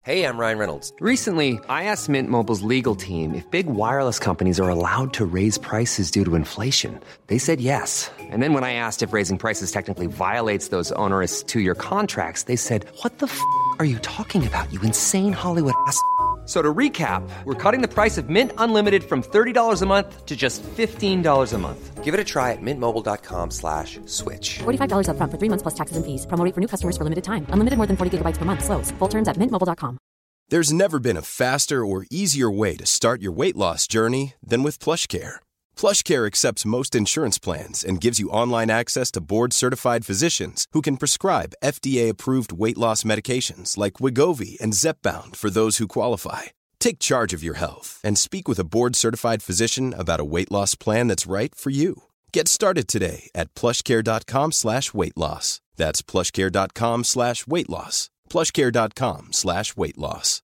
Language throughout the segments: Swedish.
Hey, I'm Ryan Reynolds. Recently, I asked Mint Mobile's legal team if big wireless companies are allowed to raise prices due to inflation. They said yes. And then when I asked if raising prices technically violates those onerous two-year contracts, they said, "What the are you talking about, you insane Hollywood ass?" So to recap, we're cutting the price of Mint Unlimited from $30 a month to just $15 a month. Give it a try at mintmobile.com/switch. $45 up front for 3 months plus taxes and fees. Promo rate for new customers for limited time. Unlimited more than 40 gigabytes per month. Slows full terms at mintmobile.com. There's never been a faster or easier way to start your weight loss journey than with PlushCare. PlushCare accepts most insurance plans and gives you online access to board-certified physicians who can prescribe FDA-approved weight loss medications like Wegovy and Zepbound for those who qualify. Take charge of your health and speak with a board-certified physician about a weight loss plan that's right for you. Get started today at plushcare.com/weightloss. That's plushcare.com/weightloss. plushcare.com/weightloss.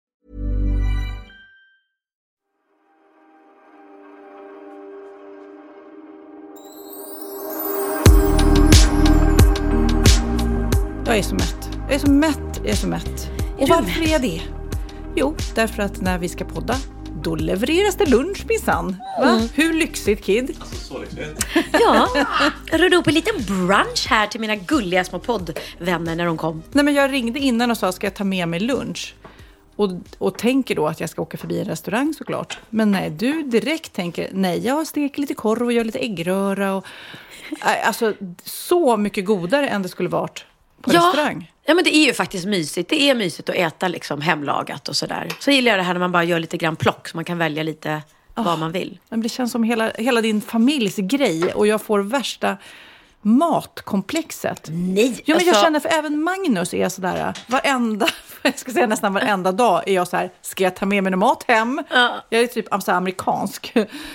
Jag är så mätt. Jag är så mätt. Jag är så mätt. Och varför är jag det? Jo, därför att när vi ska podda, då levereras det lunch minsann. Va? Hur lyxigt, Kid? Alltså, så lyxigt. Ja, jag rörde upp en liten brunch här till mina gulliga små poddvänner när de kom. Nej, men jag ringde innan och sa, ska jag ta med mig lunch? Och tänker då att jag ska åka förbi en restaurang såklart. Men nej, du direkt tänker, nej, jag steker lite korv och gör lite äggröra. Och, alltså, så mycket godare än det skulle varit på restaurang. Ja, men det är ju faktiskt mysigt. Det är mysigt att äta liksom hemlagat och sådär. Så gillar jag det här när man bara gör lite grann plock så man kan välja lite vad man vill. Men det känns som hela din familjs grej och jag får värsta matkomplexet. Nej, jo, men jag känner för även Magnus är sådär jag ska säga nästan varenda dag är jag så här, ska jag ta med mig någon mat hem? Ja. Jag är typ så amerikansk.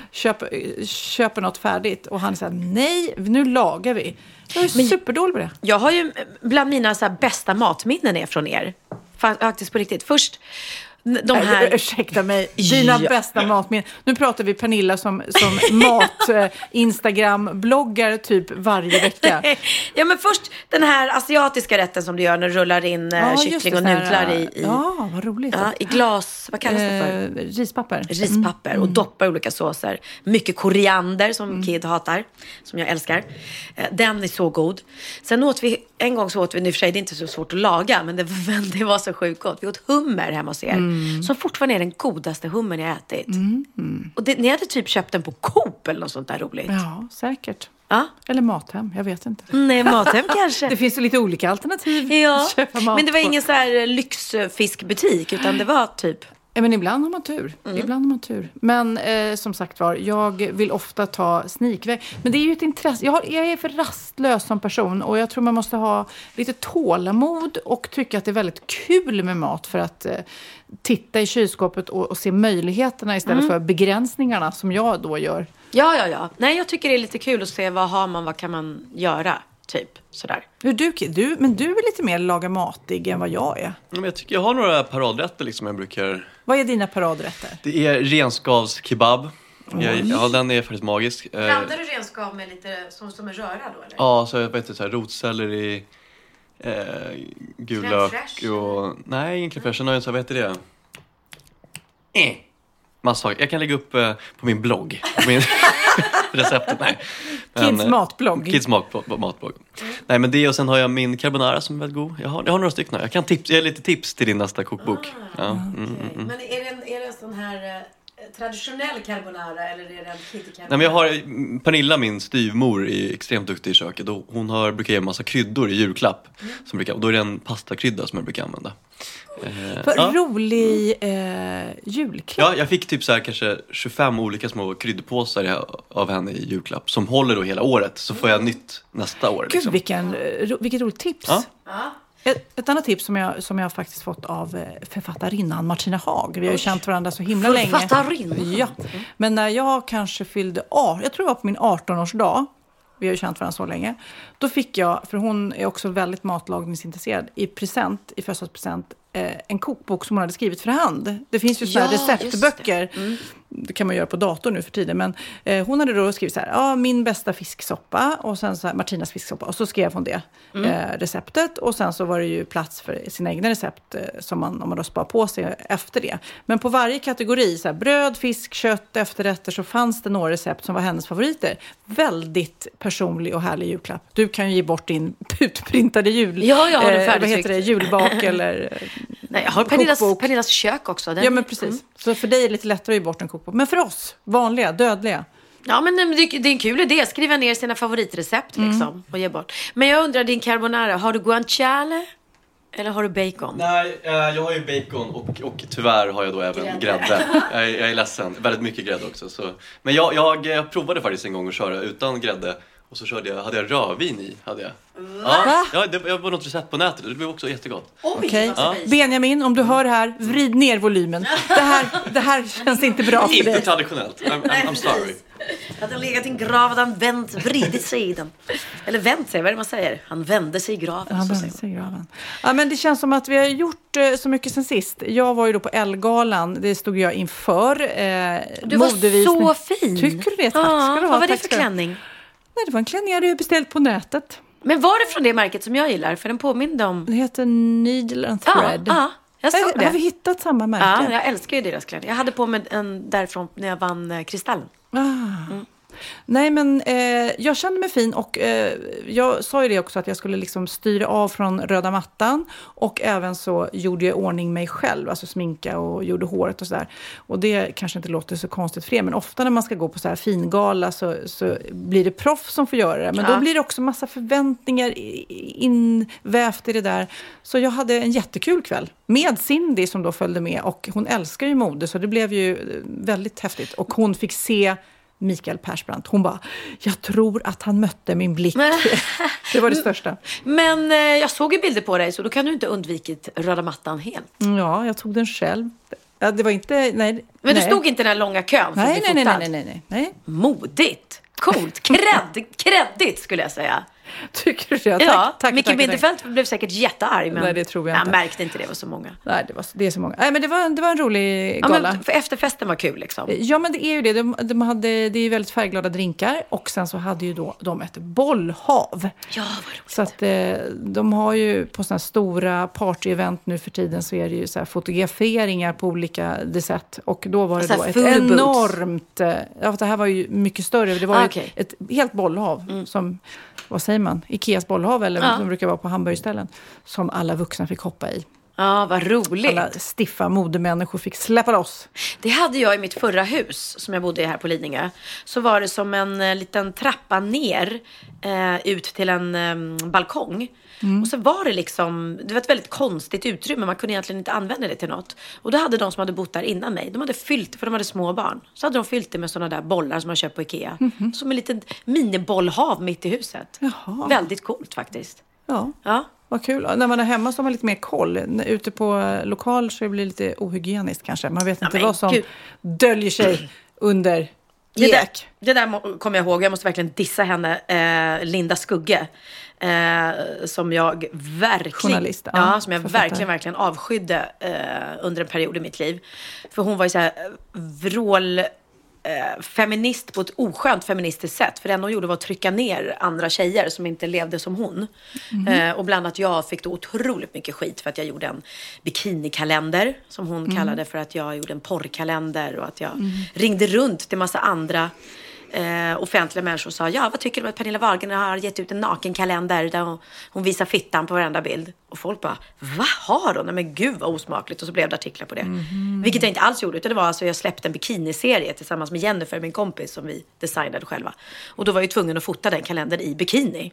Köper något färdigt och han säger nej, nu lagar vi. Jag är superdålig på det. Jag har ju bland mina så här bästa matminnen är från er. Faktiskt på riktigt. Först de här... Ursäkta mig, dina bästa matminnen. Nu pratar vi Pernilla som Instagram-bloggar typ varje vecka. Ja, men först den här asiatiska rätten som du gör när du rullar in kyckling och nudlar i... Ja, vad roligt. Ja, i glas, vad kallas det för? Rispapper och doppar olika såser. Mycket koriander som Kid hatar, som jag älskar. Den är så god. Sen åt vi, en gång så åt vi, nu för sig det är inte så svårt att laga, men det var så sjukt gott. Vi åt hummer hemma hos er. Som fortfarande är den godaste hummern jag ätit. Och ni hade typ köpt den på Coop eller något sånt där roligt. Ja, säkert. Ja? Eller Mathem, jag vet inte. Nej, Mathem kanske. Det finns ju lite olika alternativ. Ja, men det var ingen så här lyxfiskbutik, utan det var typ... Men ibland har man tur. Men som sagt var, jag vill ofta ta sneakväg. Men det är ju ett intresse. Jag är för rastlös som person. Och jag tror man måste ha lite tålamod. Och tycka att det är väldigt kul med mat. För att titta i kylskåpet och se möjligheterna istället för begränsningarna som jag då gör. Ja. Nej, jag tycker det är lite kul att se vad kan man göra. Typ, sådär. Men du är lite mer laga matig än vad jag är. Men jag tycker jag har några paradrätter liksom jag brukar... Vad är dina paradrätter? Det är renskavskebab. Ja, den är faktiskt magisk. Blandar du renskav med lite som en röra då, eller? Ja, så jag vet inte, så här, rotselleri, gul lök och... Nej, ingen crème fraîche. Så vad heter det? Massa. Jag kan lägga upp på min blogg. Receptet, nej. Kids matblogg. Kids matblogg. Nej, men det, och sen har jag min carbonara som är väldigt god. Jag har några stycken. Jag kan ge lite tips till din nästa kokbok. Men är det en sån här traditionell carbonara eller är det en kitty carbonara? Nej, men jag har Pernilla, min styvmor, är extremt duktig i köket. Och hon brukar ge en massa kryddor i julklapp. Och då är det en pastakrydda som jag brukar använda. Rolig julklapp. Ja, jag fick typ så här kanske 25 olika små kryddpåsar av henne i julklapp. Som håller då hela året. Så får jag nytt nästa år. Gud, liksom. Vilket roligt tips. Ja. Ett annat tips som jag faktiskt fått av författarinnan Martina Haag. Vi har ju känt varandra så himla länge. Författarinnan? Ja. Men när jag kanske fyllde jag tror det var på min 18-årsdag. Vi har ju känt varandra så länge. Då fick jag, för hon är också väldigt matlagningsintresserad, i födelsedagspresent, en kokbok som hon hade skrivit för hand. Det finns ju sådana receptböcker. det kan man göra på dator nu för tiden, men hon hade då skrivit så här, min bästa fisksoppa och sen så här, Martinas fisksoppa, och så skrev hon det receptet, och sen så var det ju plats för sina egna recept som om man då spar på sig efter det. Men på varje kategori, så här, bröd, fisk, kött, efterrätter, så fanns det några recept som var hennes favoriter. Väldigt personlig och härlig julklapp. Du kan ju ge bort din utprintade jag har det vad heter det, julbak eller nej, jag har Pernillas kök också. Ja, men precis. Så för dig är det lite lättare att ge bort en kokbok. Men för oss, vanliga, dödliga. Ja, men det är en kul idé. Skriva ner sina favoritrecept liksom, och ge bort. Men jag undrar, din carbonara, har du guanciale? Eller har du bacon? Nej, jag har ju bacon och tyvärr har jag då även grädde. Jag är ledsen. Väldigt mycket grädde också. Så. Men jag provade faktiskt en gång att köra utan grädde. Och så hade jag rödvin i. Ja, det var något recept på nätet. Det blev också jättegott. Okej. Benjamin, om du hör det här, vrid ner volymen. Det här känns inte bra för dig. Inte traditionellt. I'm sorry. Hade han legat i en grav, hade han vridit sig i den. Eller vänt sig, vad är det man säger? Han vände sig i graven. Han vände sig i graven. Ja, men det känns som att vi har gjort så mycket sen sist. Jag var ju då på Ellegalan. Det stod jag inför. Du var så fin. Tycker du det? Tack ska du ha. Vad var det för klänning? Nej, det var en klänning jag hade beställt på nätet. Men var det från det märket som jag gillar? För den påminner om... Det heter Needle and Thread. Ja, jag såg det. Har vi hittat samma märke? Ja, jag älskar ju deras klänning. Jag hade på mig en därifrån när jag vann Kristallen. Nej, men jag kände mig fin och jag sa ju det också att jag skulle liksom styra av från röda mattan, och även så gjorde jag ordning mig själv, alltså sminka och gjorde håret och sådär. Och det kanske inte låter så konstigt för er, men ofta när man ska gå på så här fingala så blir det proffs som får göra det. Men då blir det också massa förväntningar invävt i det där. Så jag hade en jättekul kväll med Cindy som då följde med, och hon älskar ju mode, så det blev ju väldigt häftigt. Och hon fick se Mikael Persbrandt. Hon bara, jag tror att han mötte min blick. Det var det största. Men jag såg ju bilder på dig, så då kan du inte undvikit röda mattan helt. Ja, jag tog den själv. Ja, det var inte... Nej, men du stod inte i den här långa kön för att bli fotad? Nej. Modigt. Coolt. Kreddigt skulle jag säga. Tycker du det? Tack. Micke Bindefeld blev säkert jättearg, men nej, det tror jag inte. Märkte inte det var så många. Nej, det är så många. Nej, men det var en rolig gala. Men för efterfesten var kul liksom. Ja, men det är ju det. Det är ju väldigt färgglada drinkar, och sen så hade ju då de ett bollhav. Ja, vad roligt. Så att de har ju på såna här stora party-event nu för tiden, så är det ju så här fotograferingar på olika sätt. Och då var det då ett enormt... Ja, det här var ju mycket större. Det var ju ett helt bollhav som... Vad säger man? Ikeas bollhav, eller som brukar vara på hamburgerställen, som alla vuxna fick hoppa i. Ja, vad roligt. Alla stiffa modemänniskor fick släppa loss. Det hade jag i mitt förra hus som jag bodde i här på Lidingö. Så var det som en liten trappa ner ut till en balkong. Och så var det liksom, det var ett väldigt konstigt utrymme. Man kunde egentligen inte använda det till något. Och då hade de som hade bott där innan mig, de hade fyllt, för de hade små barn, så hade de fyllt det med sådana där bollar som man köper på Ikea. Som en liten minibollhav mitt i huset. Jaha. Väldigt coolt faktiskt. Ja. Vad kul. När man är hemma så har man lite mer koll. Ute på lokal så blir det lite ohygieniskt kanske. Man vet inte vad som döljer sig under det där kommer jag ihåg. Jag måste verkligen dissa henne. Linda Skugge. Som jag verkligen... Journalist. Som jag verkligen avskydde under en period i mitt liv. För hon var ju så här feminist på ett oskönt feministiskt sätt. För det enda hon gjorde var att trycka ner andra tjejer som inte levde som hon. Och bland annat jag fick då otroligt mycket skit för att jag gjorde en bikinikalender, som hon kallade för att jag gjorde en porrkalender, och att jag ringde runt till massa andra offentliga människor och sa, vad tycker du om att Pernilla Wahlgren har gett ut en nakenkalender där hon visar fittan på varenda bild? Och folk bara, vad har hon? Nej, men gud vad osmakligt. Och så blev det artiklar på det. Vilket jag inte alls gjorde, utan det var alltså, jag släppte en bikiniserie tillsammans med Jennifer, min kompis, som vi designade själva. Och då var jag tvungen att fota den kalendern i bikini.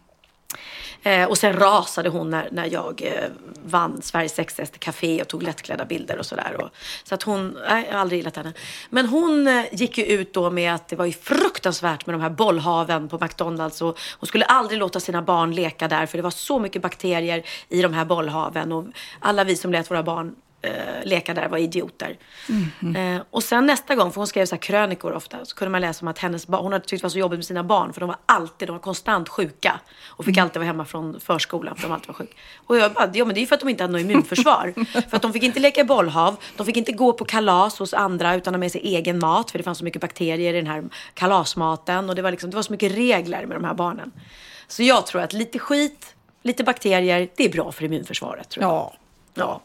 Och sen rasade hon när jag vann Sveriges sexigaste café och tog lättklädda bilder och sådär. Så att hon, jag har aldrig gillat henne. Men hon gick ju ut då med att det var ju fruktansvärt med de här bollhaven på McDonalds. Och hon skulle aldrig låta sina barn leka där, för det var så mycket bakterier i de här bollhaven. Och alla vi som lät våra barn leka där, var idioter. Och sen nästa gång, för hon skrev så här krönikor ofta, så kunde man läsa om att hennes barn, hon hade tyckt det var så jobbigt med sina barn, för de var konstant sjuka och fick alltid vara hemma från förskolan, för de alltid var sjuka. Och jag bara, men det är ju för att de inte hade något immunförsvar. För att de fick inte leka i bollhav, de fick inte gå på kalas hos andra utan ha med sig egen mat, för det fanns så mycket bakterier i den här kalasmaten, och det var så mycket regler med de här barnen. Så jag tror att lite skit, lite bakterier, det är bra för immunförsvaret, tror jag. Ja.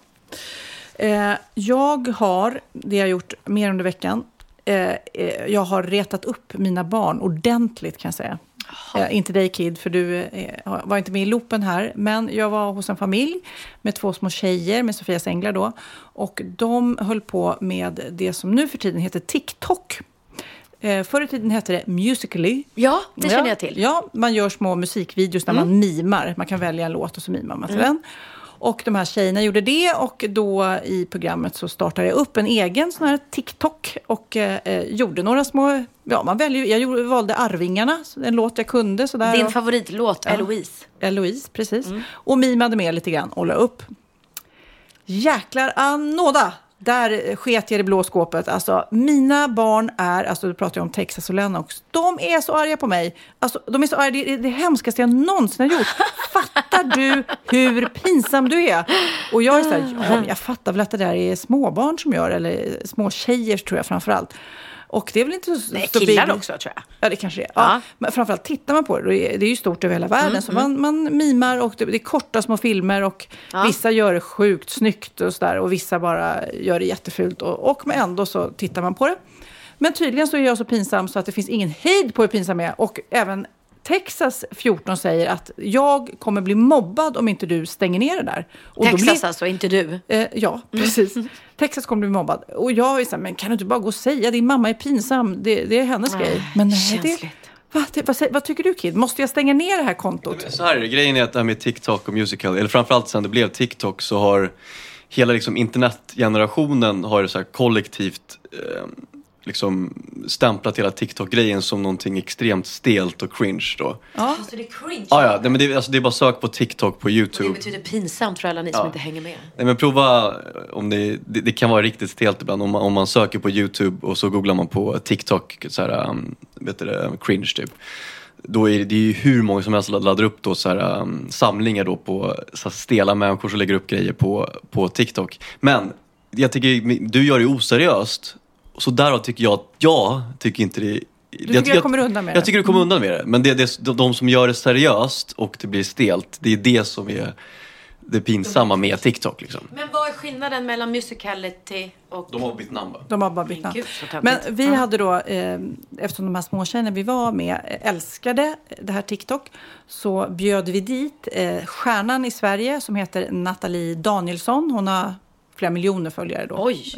Jag har, det jag gjort mer under veckan, jag har retat upp mina barn ordentligt, kan jag säga. Inte dig, Kid, för du var inte med i loopen här. Men jag var hos en familj med 2 små tjejer, med Sofias änglar då. Och de höll på med det som nu för tiden heter TikTok. Förr i tiden hette det Musical.ly. Ja, det känner jag till. Ja, man gör små musikvideos där man mimar. Man kan välja en låt och så mimar man till den. Och de här tjejerna gjorde det, och då i programmet så startade jag upp en egen sån här TikTok och gjorde några små, jag valde Arvingarna, en låt jag kunde. Sådär. Din favoritlåt, Eloise. Eloise, precis. Och mimade med lite grann och la upp. Jäklar anåda! Där sket jag i det blå skåpet. Alltså, mina barn du pratar ju om Texas och Lennox. De är så arga på mig. Alltså, de är så arga. Det är det hemskaste jag någonsin har gjort. Fattar du hur pinsam du är? Och jag är så här, jag fattar väl att det där är småbarn som gör, eller små tjejer tror jag framförallt. Och det är väl inte så... Nej, killar också, tror jag. Ja, det kanske är. Ja. Men framförallt tittar man på det. Det är ju stort över hela världen. Så man mimar, och det är korta små filmer. Och vissa gör det sjukt snyggt och sådär. Och vissa bara gör det jättefult. Och ändå så tittar man på det. Men tydligen så är jag så pinsam så att det finns ingen hejd på hur pinsam jag är. Och även Texas 14 säger att jag kommer bli mobbad om inte du stänger ner det där. Och Texas alltså, inte du? Ja, precis. Texas kommer bli mobbad. Och jag är så här, men kan du inte bara gå och säga, din mamma är pinsam, det är hennes grej. Men nej, vad tycker du, Kid? Måste jag stänga ner det här kontot? Så här är det, grejen är att det här med TikTok och Musical, eller framförallt sen det blev TikTok, så har hela liksom internetgenerationen har så här kollektivt liksom stämplat hela TikTok-grejen som någonting extremt stelt och cringe då. Ja. Så det är cringe? Ja, men det är bara sök på TikTok på YouTube. Och det betyder pinsamt för alla ni som inte hänger med. Nej, men prova om det kan vara riktigt stelt ibland om man söker på YouTube och så googlar man på TikTok så här, cringe typ. Då är det ju hur många som helst laddar upp då så här, samlingar då på så här, stela människor som lägger upp grejer på TikTok. Men jag tycker du gör det oseriöst. Så därav tycker jag tycker inte det... Jag kommer undan med det. Jag tycker du kommer undan med det. Men det är de som gör det seriöst och det blir stelt. Det är det som är det pinsamma med TikTok. Liksom. Men vad är skillnaden mellan musicality och... De har bytt namn va? De har bara bytt namn. Men vi hade då, eftersom de här småtjejerna vi var med älskade det här TikTok, så bjöd vi dit stjärnan i Sverige som heter Nathalie Danielsson. Hon har flera miljoner följare då. Oj!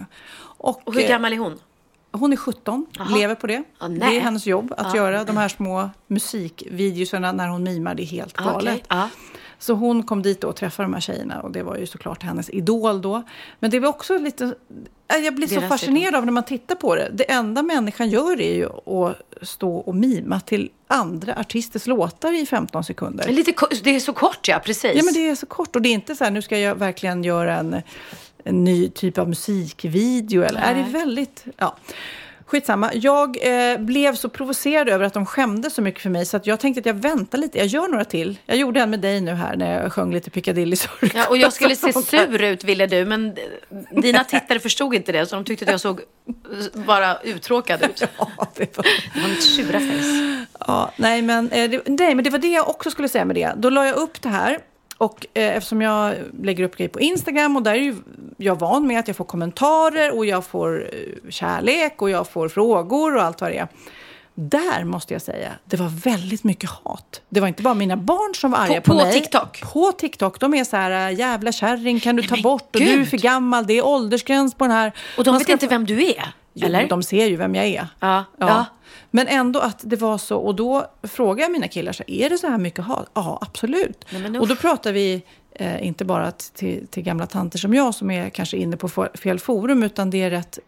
Och hur gammal är hon? Hon är 17, lever på det. Det är hennes jobb att göra de här små musikvideorna när hon mimar. Det är helt galet. Så hon kom dit och träffade de här tjejerna, och det var ju såklart hennes idol då. Men det var också lite... Jag blir så fascinerad av när man tittar på det. Det enda människan gör är ju att stå och mima till andra artisters låtar i 15 sekunder. Det är så kort, ja, precis. Ja, men det är så kort, och det är inte så här, nu ska jag verkligen göra en ny typ av musikvideo. Eller är det väldigt... Ja. Skitsamma. Jag blev så provocerad över att de skämde så mycket för mig, så att jag tänkte att jag väntar lite. Jag gör några till. Jag gjorde en med dig nu här när jag sjöng lite Piccadilly. Ja, och jag skulle se sur ut, ville du. Men dina tittare förstod inte det, så de tyckte att jag såg bara uttråkad ut. Ja, det var mitt sura face. Ja, nej, men det var det jag också skulle säga med det. Då la jag upp det här. Och eftersom jag lägger upp grejer på Instagram, och där är ju jag van med att jag får kommentarer och jag får kärlek och jag får frågor och allt vad det är. Där måste jag säga, det var väldigt mycket hat. Det var inte bara mina barn som var arga på mig. På TikTok? På TikTok. De är så här, jävla kärring kan du ta bort, och du är för gammal, det är åldersgräns på den här. Och de vet inte vem du är, eller? Jo, de ser ju vem jag är. Ja. Men ändå att det var så, och då frågar jag mina killar så, är det så här mycket hat? Ja, absolut. Nej, och då pratar vi inte bara till gamla tanter som jag som är kanske inne på fel forum, utan det är rätt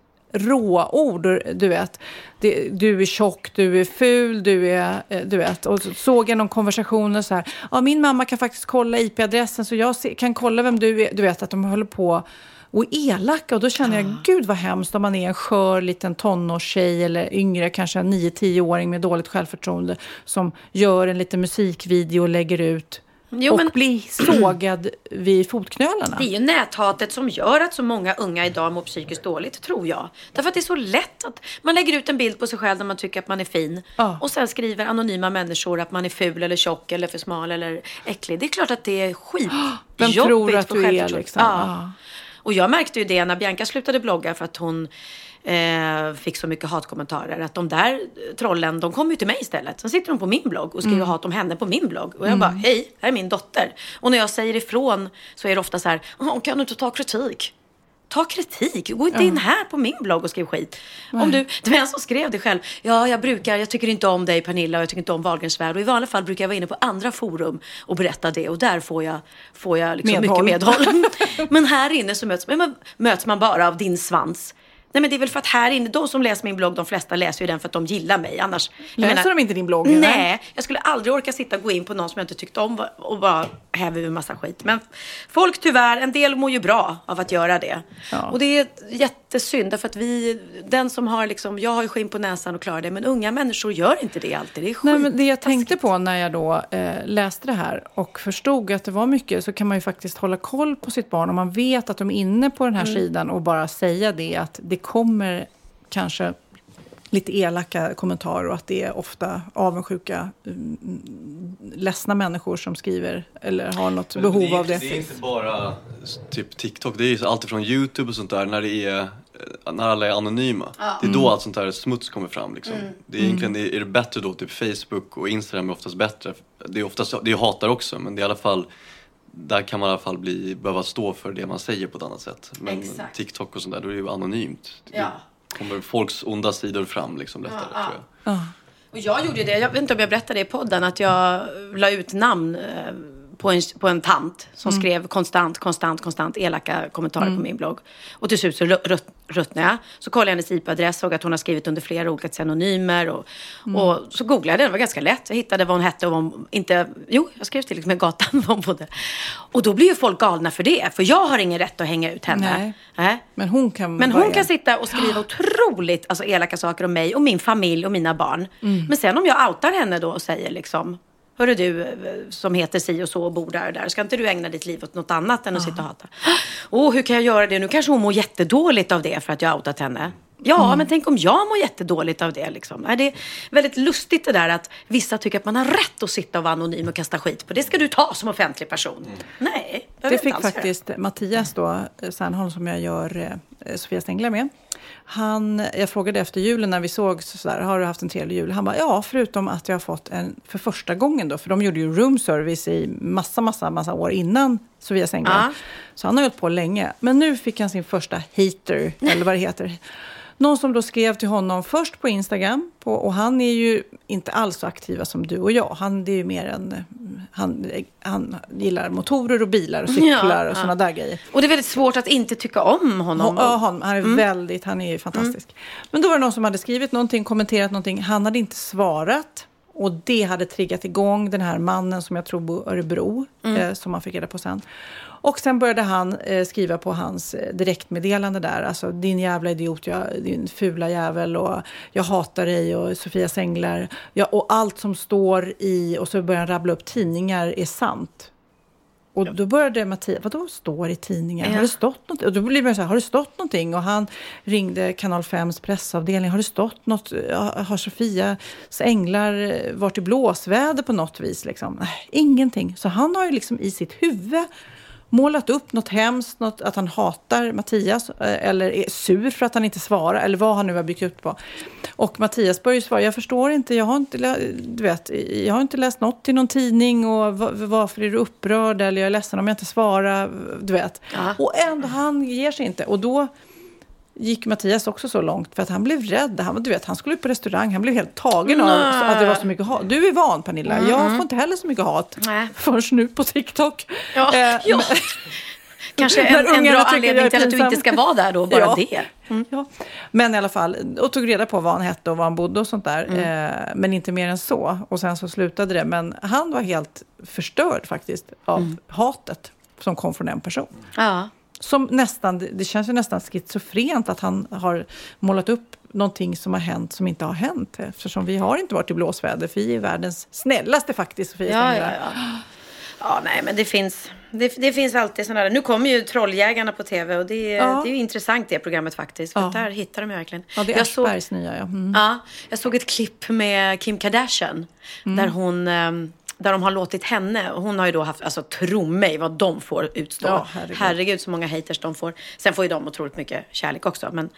råord, du vet. Du är tjock, du är ful, du vet. Och så såg jag någon konversation så här, ja, min mamma kan faktiskt kolla IP-adressen så jag kan kolla vem du är. Du vet att de håller på och elaka. Och då känner jag, gud vad hemskt om man är en skör liten tonårstjej eller yngre, kanske en 9-10-åring med dåligt självförtroende som gör en liten musikvideo och lägger ut och blir sågad vid fotknölarna. Det är ju näthatet som gör att så många unga idag mår psykiskt dåligt, tror jag. Därför att det är så lätt att man lägger ut en bild på sig själv där man tycker att man är fin. Och sen skriver anonyma människor att man är ful eller tjock eller för smal eller äcklig. Det är klart att det är skitjobbigt. Vem tror att du är liksom? Och jag märkte ju det när Bianca slutade blogga för att hon fick så mycket hatkommentarer. Att de där trollen, de kom ju till mig istället. Sen sitter de på min blogg och skriver hat om henne på min blogg. Och jag bara, hej, här är min dotter. Och när jag säger ifrån så är det ofta så här, kan du inte ta kritik? Ta kritik. Gå inte in här på min blogg och skriv skit. Om det var en som skrev det själv. Ja, jag tycker inte om dig Pernilla och jag tycker inte om Wahlgrens värld. Och i vanliga fall brukar jag vara inne på andra forum och berätta det. Och där får jag liksom mycket medhåll. Men här inne så möts man bara av din svans. Nej, men det är väl för att här inne, de som läser min blogg, de flesta läser ju den för att de gillar mig. Annars, läser de inte din blogg? Nej, jag skulle aldrig orka sitta och gå in på någon som jag inte tyckte om och bara häver en massa skit. Men folk tyvärr, en del mår ju bra av att göra det. Ja. Och det är jättesynd, därför att den som har liksom, jag har ju skinn på näsan och klarar det, men unga människor gör inte det alltid. Det är skit. Nej, men det jag tänkte på när jag då läste det här och förstod att det var mycket, så kan man ju faktiskt hålla koll på sitt barn om man vet att de är inne på den här sidan och bara säga det, att det kommer kanske lite elaka kommentarer och att det är ofta avundsjuka, ledsna människor som skriver eller har något behov av det. Det är inte bara typ TikTok, det är ju allt från YouTube och sånt där när alla är anonyma. Det är då allt sånt där smuts kommer fram liksom. Det är egentligen är det bättre då, typ Facebook och Instagram är oftast bättre. Det är hatar också, men det är i alla fall, där kan man i alla fall behöva stå för det man säger på ett annat sätt. Men TikTok och sånt där, då är det ju anonymt. Det kommer folks onda sidor fram liksom lättare, tror jag. Och jag gjorde det, jag vet inte om jag berättade det i podden, att jag la ut namn på en tant som skrev konstant elaka kommentarer på min blogg. Och till slut så ruttnade jag. Så kollade jag hennes IP-adress, såg att hon har skrivit under flera olika synonymer. Och så googlade jag det, det var ganska lätt. Jag hittade vad hon hette och vad hon inte... Jo, jag skrev till liksom med gatan var hon bodde. Och då blir ju folk galna för det. För jag har ingen rätt att hänga ut henne. Nej. Men hon kan sitta och skriva otroligt elaka saker om mig och min familj och mina barn. Men sen om jag outar henne då och säger liksom... Hörru du som heter si och så och bor där. Ska inte du ägna ditt liv åt något annat än att sitta och hata? Hur kan jag göra det? Nu kanske hon mår jättedåligt av det för att jag har outat henne. Ja, men tänk om jag mår jättedåligt av det liksom. Det är väldigt lustigt det där att vissa tycker att man har rätt att sitta och vara anonym och kasta skit på. Det ska du ta som offentlig person. Nej, det fick faktiskt Mattias då, Sandholm, som jag gör Sofia Stengler med. Jag frågade efter julen när vi såg sådär, har du haft en trevlig jul? Han bara, ja, förutom att jag har fått för första gången då, för de gjorde ju room service i massa år innan Sofia Stengler. Så han har hållit på länge. Men nu fick han sin första hater, eller vad det heter. Någon som då skrev till honom först på Instagram. Och han är ju inte alls så aktiva som du och jag. Det är ju mer han gillar motorer och bilar och cyklar och sådana där grejer. Och det är väldigt svårt att inte tycka om honom. Han är ju fantastisk. Men då var det någon som hade skrivit någonting, kommenterat någonting. Han hade inte svarat. Och det hade triggat igång den här mannen som jag tror bor i Örebro. Som man fick reda på sen. Och sen började han skriva på hans direktmeddelande där. Alltså, din jävla idiot, din fula jävel, och jag hatar dig, och Sofia Stengler. Och allt som står i, och så började han rabbla upp tidningar är sant. Och då började Mattias, vadå står i tidningar? Har det stått något? Och då blev det så här, har det stått någonting? Och han ringde Kanal 5s pressavdelning. Har det stått något? Har Sofias änglar varit i blåsväder på något vis? Liksom? Nej, ingenting. Så han har ju liksom i sitt huvud målat upp något hemskt, att han hatar Mattias eller är sur för att han inte svarar, eller vad han nu har byggt upp på. Och Mattias börjar svara, jag förstår inte, jag har inte läst något i någon tidning, och varför är du upprörd, eller jag är ledsen om jag inte svarar, du vet. Och ändå, han ger sig inte. Och då gick Mattias också så långt, för att han blev rädd. Han skulle upp på restaurang, han blev helt tagen av att det var så mycket hat. Du är van, Pernilla. Jag får inte heller så mycket hat. Först nu på TikTok. Kanske en bra anledning till att du inte ska vara där då, bara det. Ja. Men i alla fall, och tog reda på vad han hette och var han bodde och sånt där. Men inte mer än så. Och sen så slutade det. Men han var helt förstörd faktiskt av hatet som kom från en person. Det känns ju nästan schizofrent att han har målat upp någonting som har hänt som inte har hänt. Eftersom vi har inte varit i blåsväder. För vi är världens snällaste faktiskt, Sofia. Ja, nej, men det finns alltid sådana där. Nu kommer ju Trolljägarna på tv och det är ju intressant det programmet faktiskt. För där hittar de verkligen. Ja, det är Aschbergs nya, jag såg ett klipp med Kim Kardashian där de har låtit henne, och hon har ju då haft, alltså tro mig vad de får utstå. Ja, herregud så många haters de får. Sen får ju de otroligt mycket kärlek också, men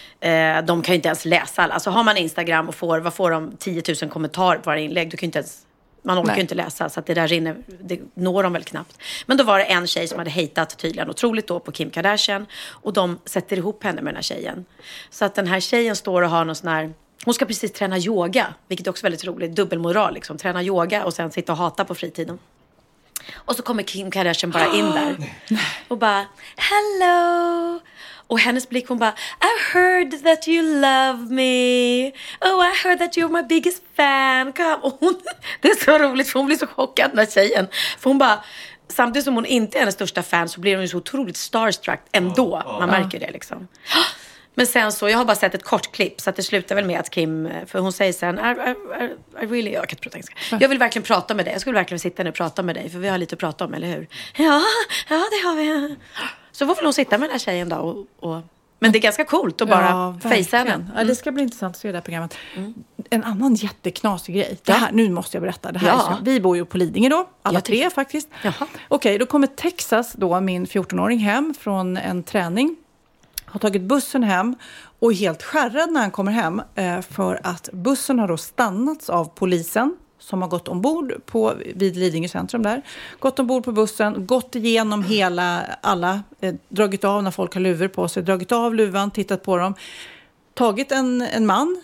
de kan ju inte ens läsa. Alltså har man Instagram och vad får de 10 000 kommentarer på varje inlägg, du kan ju inte ens, man orkar ju inte läsa, så att det når de väl knappt. Men då var det en tjej som hade hatat tydligen otroligt då på Kim Kardashian, och de sätter ihop henne med den här tjejen. Så att den här tjejen står och har någon sån här, hon ska precis träna yoga, vilket är också väldigt roligt, dubbelmoral liksom, träna yoga och sen sitta och hata på fritiden. Och så kommer Kim Kardashian bara in där och bara, hello. Och hennes blick, hon bara, I heard that you love me. Oh, I heard that you're my biggest fan. Come. Och det är så roligt, för hon blir så chockad, den här tjejen. För hon bara, samtidigt som hon inte är hennes största fan, så blir hon ju så otroligt starstruck ändå. Man märker det liksom. Men sen så, jag har bara sett ett kort klipp, så att det slutar väl med att Kim, för hon säger sen, I really, jag kan inte prata engelska. Jag vill verkligen prata med dig, jag skulle verkligen sitta ner och prata med dig, för vi har lite att prata om, eller hur? Ja, det har vi. Så får hon sitta med den här tjejen då men det är ganska coolt att bara fejsa henne. Ja, det ska bli intressant att se det här programmet. En annan jätteknasig grej. Det här, nu måste jag berätta. Det här vi bor ju på Lidingö då. Alla tre faktiskt. Okej, då kommer Texas då, min 14-åring hem från en träning. Har tagit bussen hem och är helt skärrad när han kommer hem. För att bussen har då stannats av polisen. Som har gått ombord vid Lidingö centrum där. Gått ombord på bussen, gått igenom alla, dragit av när folk har luvor på sig, dragit av luvan, tittat på dem. Tagit en man,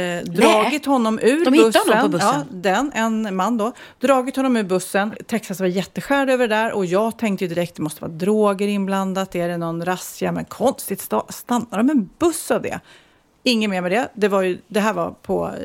dragit honom ur bussen. De hittade honom på bussen? Ja, en man då. Dragit honom ur bussen. Texas var jätteskärd över det där, och jag tänkte ju direkt, det måste vara droger inblandat. Är det någon razzia? Men konstigt, stannar de en buss av det? Ingen mer med det. Det här var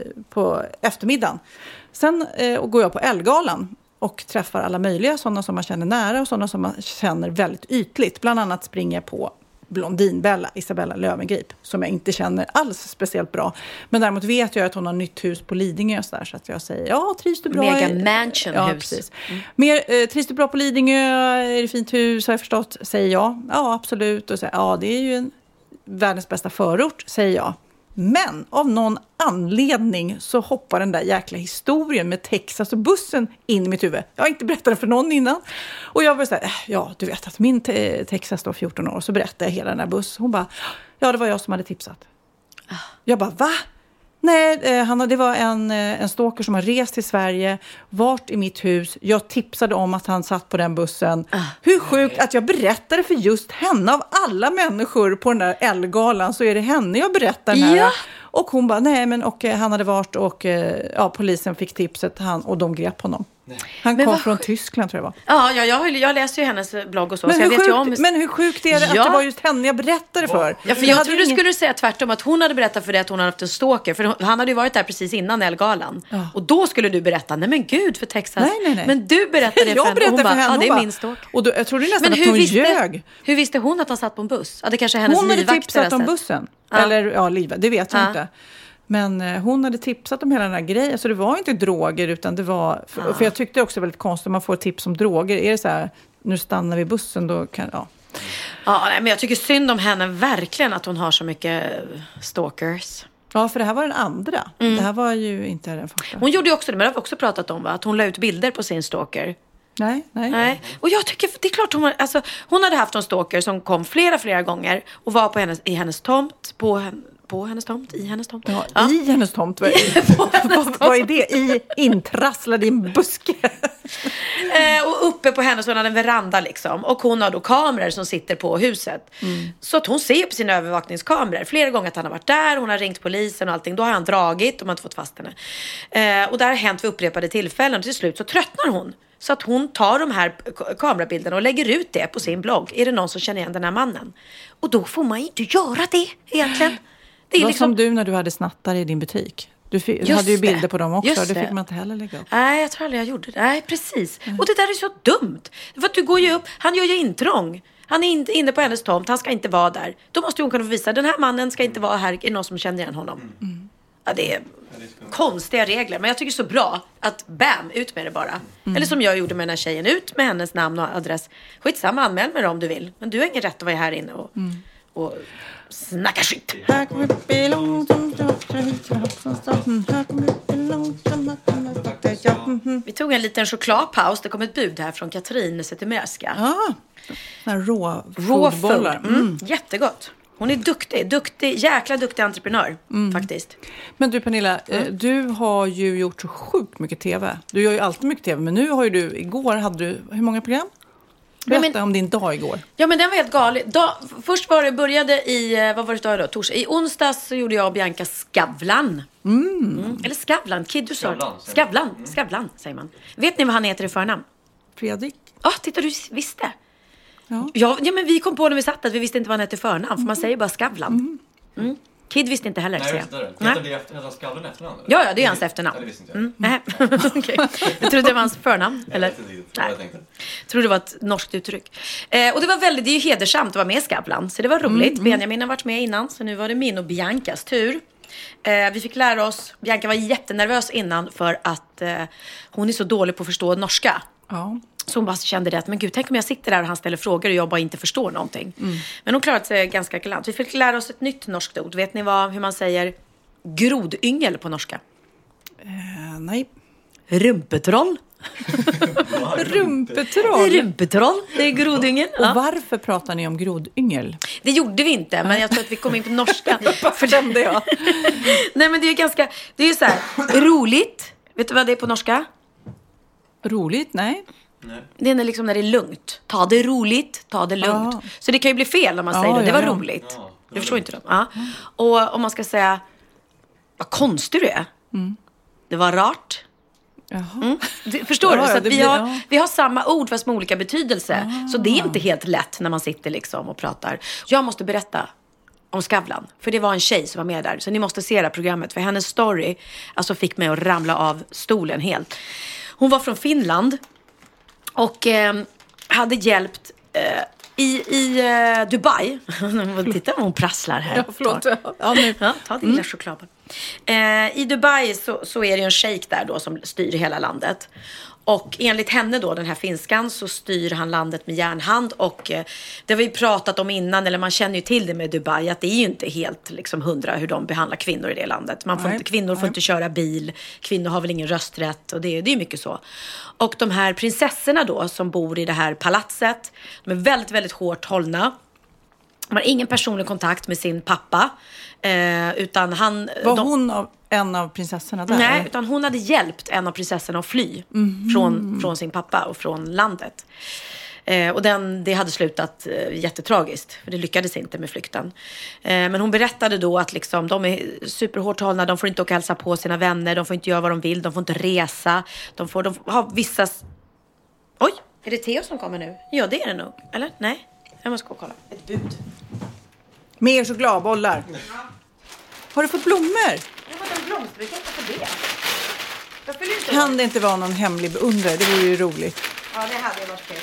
på eftermiddagen. Sen går jag på Ellegalan och träffar alla möjliga, sådana som man känner nära och sådana som man känner väldigt ytligt. Bland annat springer jag på Blondinbella, Isabella Löwengrip, som jag inte känner alls speciellt bra. Men däremot vet jag att hon har nytt hus på Lidingö, så att jag säger, trivs du bra? Mega mansion-hus. Ja, precis. Trivs du bra på Lidingö? Är det fint hus, har jag förstått? Säger jag. Ja, absolut. Och säger, det är ju världens bästa förort, säger jag. Men av någon anledning så hoppar den där jäkla historien med Texas och bussen in i mitt huvud. Jag har inte berättat det för någon innan. Och jag var så här, du vet att min Texas då 14 år, så berättade jag hela den här bussen. Hon bara, det var jag som hade tipsat. Jag bara, va? Nej, det var en stalker som har rest till Sverige, varit i mitt hus. Jag tipsade om att han satt på den bussen. Hur sjukt att jag berättade för just henne, av alla människor på den där Ellegalan, så är det henne jag berättar här. Ja. Och hon bara, han hade varit och polisen fick tipset, och de grep honom. Nej. Han kom från Tyskland, tror jag var. Ja, jag läser ju hennes blogg och så. Men, så jag vet ju men hur sjukt är det att det var just henne jag berättade för? Ja, för jag trodde du skulle säga tvärtom, att hon hade berättat för det att hon hade haft en stalker. För han hade ju varit där precis innan Ellegalan. Ja. Och då skulle du berätta, nej men gud, för Texas. Nej. Men du berättade det för henne. Jag berättade för henne. Det är min stalker. Och jag trodde nästan att hon ljög. Hur visste hon att han satt på en buss? Det kanske hennes livvakter. Hon hade tipsat om bussen. Eller livet, det vet jag inte. Men hon hade tipsat om hela den här grejen. Så det var inte droger, utan det var... För jag tyckte också väldigt konstigt, om man får tips om droger. Är det så här, nu stannar vi bussen, då kan... Ja, men jag tycker synd om henne verkligen, att hon har så mycket stalkers. Ja, för det här var den andra. Det här var ju inte den första. Hon gjorde ju också det, men det har vi också pratat om, va? Att hon la ut bilder på sin stalker. Nej. Och jag tycker, det är klart hon hade haft en stalker som kom flera gånger och var i hennes tomt, på hennes tomt, i hennes tomt. Ja, i hennes tomt. Vad är det? Intrasslad i en buske. Och uppe på hennes, hon hade en veranda liksom. Och hon har då kameror som sitter på huset. Så att hon ser på sina övervakningskameror flera gånger att han har varit där. Hon har ringt polisen och allting. Då har han dragit och man har inte fått fast henne. Och det har hänt vid upprepade tillfällen. Till slut så tröttnar hon. Så att hon tar de här kamerabilderna och lägger ut det på sin blogg. Är det någon som känner igen den här mannen? Och då får man inte göra det egentligen. Det är liksom... som du när du hade snattare i din butik. Du hade ju bilder på dem också. Det fick man inte heller lägga upp. Nej, jag tror aldrig jag gjorde det. Nej, precis. Och det där är så dumt. För att du går ju upp, han gör ju intrång. Han är inte inne på hennes tomt, han ska inte vara där. Då måste hon kunna få visa, den här mannen ska inte vara här, är det någon som känner igen honom? Ja, det är konstiga regler, men jag tycker det är så bra att bam, ut med det bara. Eller som jag gjorde med den här tjejen, ut med hennes namn och adress. Skitsamma, anmäl med det om du vill. Men du har ingen rätt att vara här inne och snacka skit. Vi tog en liten chokladpaus. Det kom ett bud här från Katrin Zettermerska. Rå foodbollar. Jättegott. Hon är jäkla duktig entreprenör faktiskt. Men du Pernilla, du har ju gjort så sjukt mycket tv. Du gör ju alltid mycket tv, men nu har ju du, igår hade du, hur många program? Berätta om din dag igår. Ja, men den var helt galet. Först började i, vad var det då? Torsdag. I onsdags så gjorde jag och Bianca Skavlan. Eller Skavlan, Kid, du sa Skavlan, säger man. Vet ni vad han heter i förnamn? Fredrik. Titta, du visste. Ja, men vi kom på när vi satt att vi visste inte vad han hette i förnamn. För man säger bara Skavlan. Kid visste inte heller. Nej, jag visste det. Heter han Skavlan efternamn? Ja, det är hans efternamn. Det visste inte jag. Okay. Jag trodde det var hans förnamn. Eller? Jag vet inte vad jag tänkte. Jag trodde det var ett norskt uttryck. Och det är ju hedersamt att vara med i Skavlan. Så det var roligt. Benjamin har varit med innan. Så nu var det min och Biancas tur. Vi fick lära oss. Bianca var jättenervös innan för att hon är så dålig på att förstå norska. Ja. Så hon bara kände det att, men gud, tänk om jag sitter där och han ställer frågor och jag bara inte förstår någonting. Men hon klarade sig ganska galant. Vi fick lära oss ett nytt norskt ord. Vet ni hur man säger grodyngel på norska? Nej. Rumpetroll. Rumpetroll, det är grodyngel. Och varför pratar ni om grodyngel? Det gjorde vi inte, men jag tror att vi kom in på norska. Fördömde jag. Nej, men det är ju så här, roligt. Vet du vad det är på norska? Roligt? Nej. Det är liksom när det är lugnt. Ta det roligt, ta det lugnt. Så det kan ju bli fel om man säger det. Det var roligt. Du förstår inte det. Och om man ska säga, vad konstig du är. Det var rart. Förstår du? Så att vi har samma ord fast med olika betydelse. Så det är inte helt lätt när man sitter liksom och pratar. Jag måste berätta om Skavlan. För det var en tjej som var med där. Så ni måste se det här programmet. För hennes story fick mig att ramla av stolen helt. Hon var från Finland. Och hade hjälpt i Dubai. Titta vad hon prasslar här. Ja, förlåt. Ta din lilla choklad. I Dubai så är det en shejk där då som styr hela landet. Och enligt henne då, den här finskan, så styr han landet med järnhand. Och det har vi pratat om innan, eller man känner ju till det med Dubai, att det är ju inte helt liksom 100 hur de behandlar kvinnor i det landet. Kvinnor får inte köra bil, kvinnor har väl ingen rösträtt, och det är ju mycket så. Och de här prinsessorna då som bor i det här palatset, de är väldigt, väldigt hårt hållna. De har ingen personlig kontakt med sin pappa. Utan hon en av prinsessorna där? Nej, utan hon hade hjälpt en av prinsessorna att fly från sin pappa och från landet. Och det hade slutat jättetragiskt, för det lyckades inte med flykten. Men hon berättade då att liksom, de är superhårt hållna, de får inte åka hälsa på sina vänner, de får inte göra vad de vill, de får inte resa, de har vissa... Oj, är det Theo som kommer nu? Ja, det är det nog. Eller? Nej, jag måste gå och kolla. Ett bud. Mer chokladbollar. Ja. Har du fått blommor? Jag har fått en blomsterbukett för det. Kan det inte vara någon hemlig beundrare? Det vore ju roligt. Ja, det hade ju varit kul.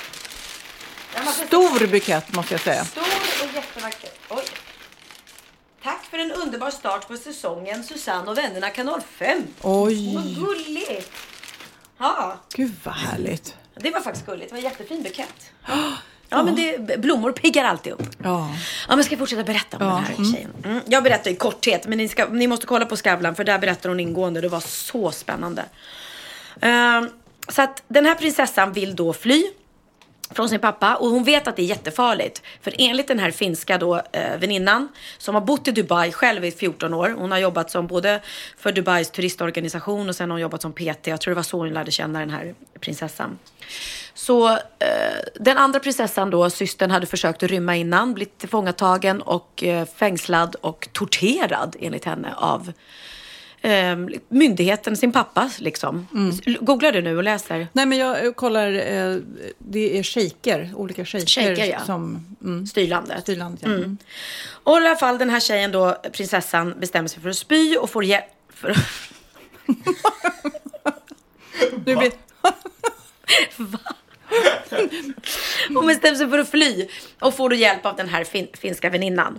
Stor bukett måste jag säga. Stor och jättevacker. Oj. Tack för en underbar start på säsongen, Susanne och vännerna kanal 5. Oj. Vad gulligt. Ja. Gud vad härligt. Det var faktiskt gulligt. Det var en jättefin bukett. Ja, men blommor piggar alltid upp. Ja, men ska jag fortsätta berätta om den här tjejen? Jag berättar i korthet, men ni måste kolla på Skavlan, för där berättar hon ingående. Det var så spännande. Så att den här prinsessan vill då fly från sin pappa, och hon vet att det är jättefarligt. För enligt den här finska då, väninnan som har bott i Dubai själv i 14 år. Hon har jobbat som både för Dubais turistorganisation och sen har hon jobbat som PT. Jag tror det var så hon lärde känna den här prinsessan. Så den andra prinsessan då, systern, hade försökt att rymma innan, blivit tillfångatagen och fängslad och torterad enligt henne av myndigheten, sin pappa liksom. Googlar du nu och läser? Nej, men jag kollar, det är shejker, olika shejker som styr landet. Ja. Och i alla fall den här tjejen då, prinsessan, bestämmer sig för att spy och får Hon bestämmer sig för att fly och får då hjälp av den här finska väninnan.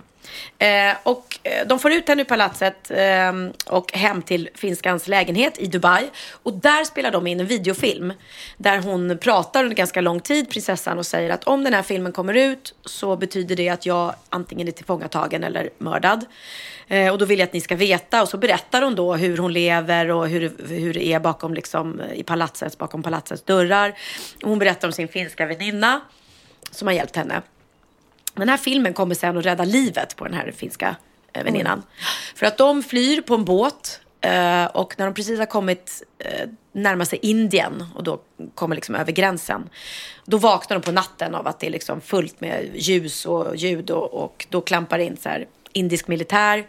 De får ut henne ur palatset och hem till finskans lägenhet i Dubai. Och där spelar de in en videofilm där hon pratar under ganska lång tid, prinsessan, och säger att om den här filmen kommer ut så betyder det att jag antingen är tillfångatagen eller mördad. Och då vill jag att ni ska veta. Och så berättar hon då hur hon lever och hur det är bakom, liksom, bakom palatsets dörrar. Och hon berättar om sin finska väninna som har hjälpt henne. Den här filmen kommer sen att rädda livet på den här finska väninnan. För att de flyr på en båt och när de precis har kommit närma sig Indien och då kommer liksom över gränsen, då vaknar de på natten av att det är liksom fullt med ljus och ljud och då klampar in så här indisk militär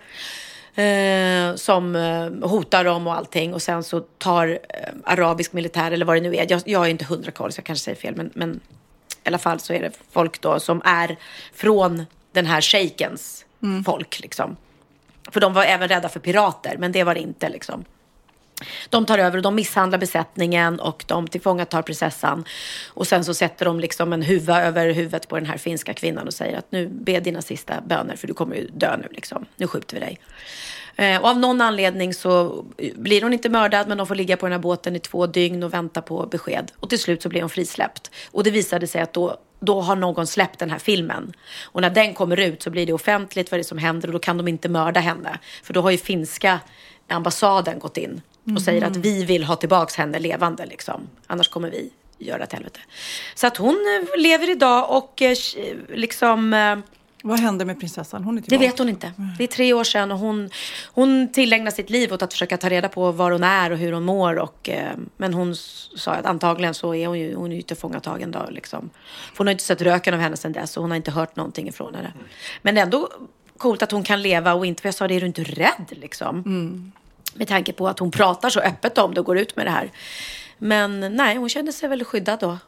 som hotar dem och allting, och sen så tar arabisk militär eller vad det nu är, jag är inte 100 koll så jag kanske säger fel, men i alla fall så är det folk då som är från den här shejkens folk liksom. För de var även rädda för pirater, men det var det inte liksom. De tar över och de misshandlar besättningen och de tillfångatar prinsessan. Och sen så sätter de liksom en huva över huvudet på den här finska kvinnan och säger att nu be dina sista böner för du kommer ju dö nu liksom. Nu skjuter vi dig. Och av någon anledning så blir hon inte mördad, men de får ligga på den här båten i 2 dygn och vänta på besked. Och till slut så blir hon frisläppt. Och det visade sig att då har någon släppt den här filmen. Och när den kommer ut så blir det offentligt vad det är som händer, och då kan de inte mörda henne. För då har ju finska ambassaden gått in och säger att vi vill ha tillbaks henne levande liksom. Annars kommer vi göra ett helvete. Så att hon lever idag och liksom... Vad hände med prinsessan? Hon är tillbaka. Det vet hon inte. Det är 3 år sedan och hon tillägnar sitt liv åt att försöka ta reda på var hon är och hur hon mår. Men hon sa att antagligen så är hon är ju tillfångatagen då liksom. För hon har inte sett röken av henne sedan dess och hon har inte hört någonting ifrån henne. Men ändå coolt att hon kan leva och inte, för jag sa det, är du inte rädd liksom? Med tanke på att hon pratar så öppet om det och går ut med det här. Men nej, hon kände sig väl skyddad då.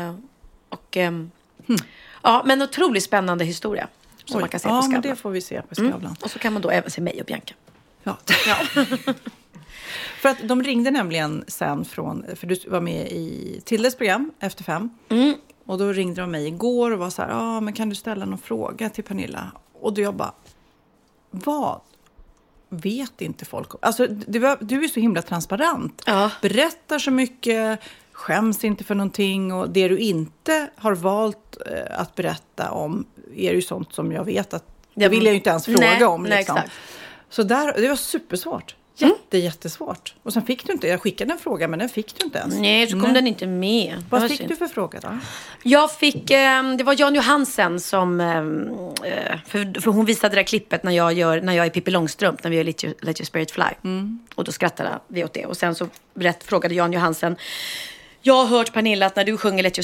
Ja, men en otroligt spännande historia som man kan se på Skavlan. Ja, men det får vi se på Skavlan. Och så kan man då även se mig och Bianca. Ja. För att de ringde nämligen sen för du var med i Tildes program Efter 5. Och då ringde de mig igår och var så här, men kan du ställa någon fråga till Pernilla? Och då jag bara, vad vet inte folk om? Alltså, du är så himla transparent. Ja. Berättar så mycket, skäms inte för någonting. Och det du inte har valt att berätta om är ju sånt som jag vet att det vill jag ju inte ens fråga om. Liksom. Nej, exakt. Så det var supersvårt. Jättesvårt. Och sen fick du inte, jag skickade en fråga men den fick du inte ens. Nej, så kom den inte med. Vad fick du för fråga då? Jag fick, det var Jan Johansen som, för hon visade det där klippet när jag är Pippi Långstrump, när vi gör Let Your Spirit Fly. Och då skrattade vi åt det. Och sen så frågade Jan Johansen, jag har hört Pernilla att när du sjunger Let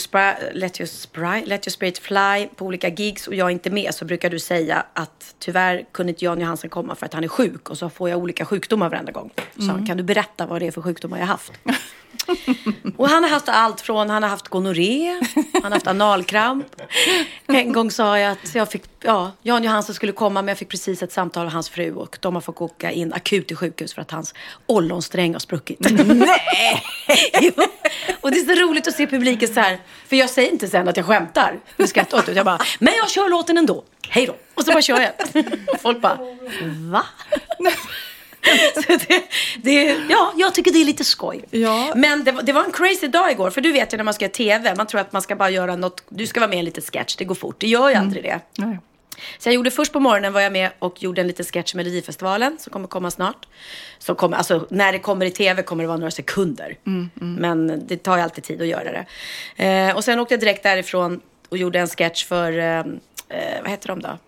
Your Spirit Fly på olika gigs och jag är inte med, så brukar du säga att tyvärr kunde inte Jan Johansen komma för att han är sjuk, och så får jag olika sjukdomar varenda gång. Så kan du berätta vad det är för sjukdomar jag har haft? Och han har haft allt från, han har haft gonorré, han har haft analkramp. En gång sa jag att Jan Johansen skulle komma, men jag fick precis ett samtal av hans fru och de har fått åka in akut i sjukhus för att hans ollonsträng har spruckit. Nej! Och det är så roligt att se publiken så här, för jag säger inte sen att jag skämtar. Jag skrattar åt det. Jag bara, men jag kör låten ändå. Hej då. Och så bara kör jag. Folk bara, va? Så jag tycker det är lite skoj. Ja. Men det var en crazy dag igår. För du vet ju när man ska göra tv, man tror att man ska bara göra något, du ska vara med i en liten sketch, det går fort. Det gör ju aldrig det. Nej. Så jag gjorde först på morgonen, var jag med och gjorde en liten sketch med Melodifestivalen som kommer komma snart. Alltså när det kommer i tv kommer det vara några sekunder. Men det tar ju alltid tid att göra det. Och sen åkte jag direkt därifrån och gjorde en sketch för vad heter de då?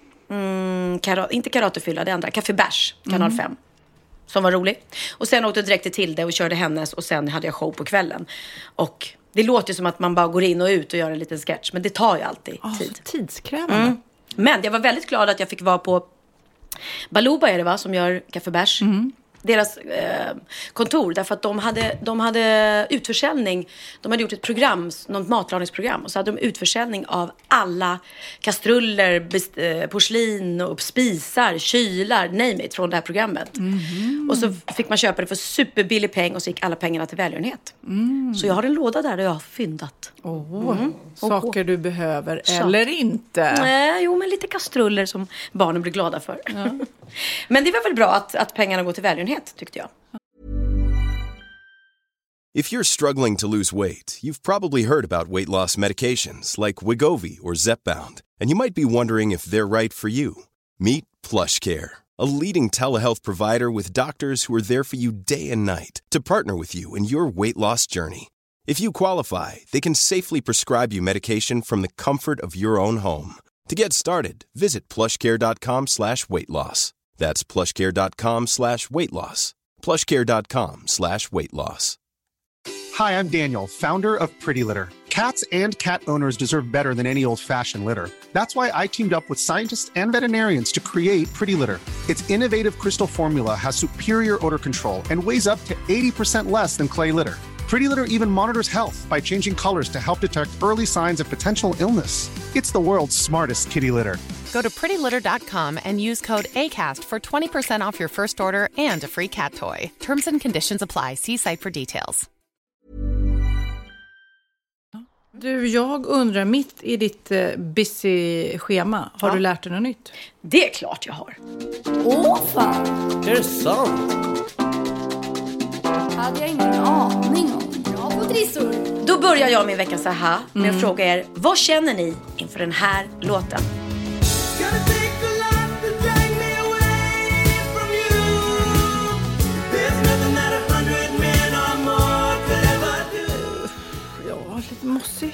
Inte Karatefylla, det andra Café Bärs, kanal 5. Som var rolig. Och sen åkte jag direkt till det och körde hennes. Och sen hade jag show på kvällen. Och det låter som att man bara går in och ut och gör en liten sketch. Men det tar ju alltid tid. Tidskrävande. Men jag var väldigt glad att jag fick vara på Baluba är det va, som gör Café Bärs. deras kontor, därför att de hade utförsäljning. De hade gjort ett program, något matlagningsprogram, och så hade de utförsäljning av alla kastruller, porslin och spisar, kylar, name it, från det här programmet. Och så fick man köpa det för superbillig peng, och så gick alla pengarna till välgörenhet. Så jag har en låda där jag har fyndat. Saker du behöver eller inte. Jo, men lite kastruller som barnen blir glada för. Ja. Men det var väl bra att pengarna går till välgörenhet, tyckte jag. If you're struggling to lose weight, you've probably heard about weight loss medications like Wegovy or Zepbound, and you might be wondering if they're right for you. Meet PlushCare, a leading telehealth provider with doctors who are there for you day and night to partner with you in your weight loss journey. If you qualify, they can safely prescribe you medication from the comfort of your own home. To get started, visit plushcare.com/weightloss. That's plushcare.com/weightloss. plushcare.com/weightloss. Hi, I'm Daniel, founder of Pretty Litter. Cats and cat owners deserve better than any old-fashioned litter. That's why I teamed up with scientists and veterinarians to create Pretty Litter. Its innovative crystal formula has superior odor control and weighs up to 80% less than clay litter. Pretty Litter even monitors health by changing colors to help detect early signs of potential illness. It's the world's smartest kitty litter. Go to prettylitter.com and use code ACAST for 20% off your first order and a free cat toy. Terms and conditions apply. See site for details. Du, jag undrar, mitt i ditt busy schema, har du lärt dig något nytt? Det är klart jag har. Fan! Är det sant? Hade jag ingen aning om. Bra på trissor. Då börjar jag min vecka så här med att fråga er, vad känner ni inför den här låten? Lite mossig.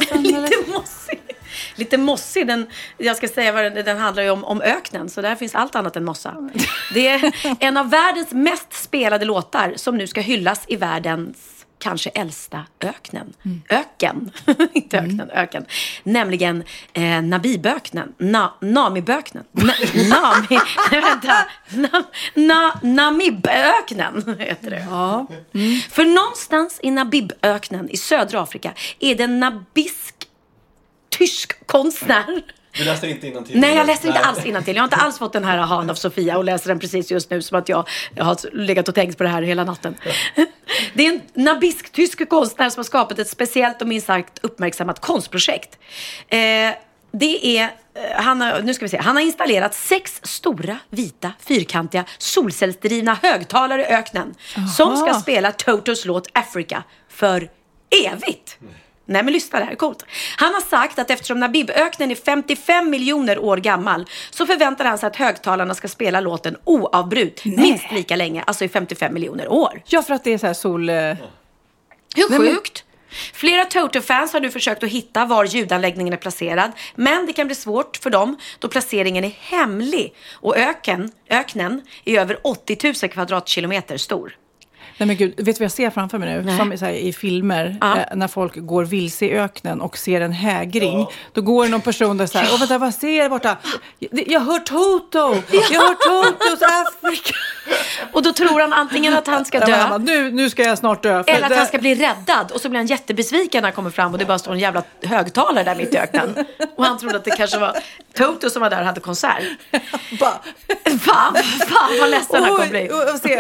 Lite mossig. Jag ska säga vad den handlar ju om öknen. Så där finns allt annat än mossa. Det är en av världens mest spelade låtar som nu ska hyllas i världens kanske äldsta öknen. Öken. Inte öknen, öken. Nämligen Namiböknen. Namiböknen. Namiböknen heter det. Ja. För någonstans i Namiböknen i södra Afrika är det en nabisk-tysk konstnär. Du läser inte innantill? Nej, jag läser inte alls innantill. Jag har inte alls fått den här ahan av Sofia och läser den precis just nu, som att jag har legat och tänkt på det här hela natten. Det är en nabisk-tysk konstnär som har skapat ett speciellt och minst sagt uppmärksammat konstprojekt. Det är, han har installerat 6 stora, vita, fyrkantiga, solcellsdrivna högtalare i öknen. Som ska spela Totos låt Africa för evigt. Nej, men lyssna, det här är coolt. Han har sagt att eftersom Namiböknen är 55 miljoner år gammal, så förväntar han sig att högtalarna ska spela låten oavbrut minst lika länge, alltså i 55 miljoner år. Ja, för att det är så här sol... Hur sjukt? Flera Toto-fans har nu försökt att hitta var ljudanläggningen är placerad, men det kan bli svårt för dem då placeringen är hemlig och öknen är över 80 000 kvadratkilometer stor. Nej men gud, vet du vad jag ser framför mig nu? Nej. Som så här, i filmer, när folk går vilse i öknen och ser en hägring. Ja. Då går någon person där så här, vänta, vad ser jag borta? Jag hör Toto! Jag hör Totos Afrika! Och då tror han antingen att han ska dö. Nu ska jag snart dö. Eller att han ska bli räddad. Och så blir han jättebesviken när han kommer fram och det bara står en jävla högtalare där mitt i öknen. Och han trodde att det kanske var Toto som var där och hade konsert. Fan vad ledsen han kommer bli.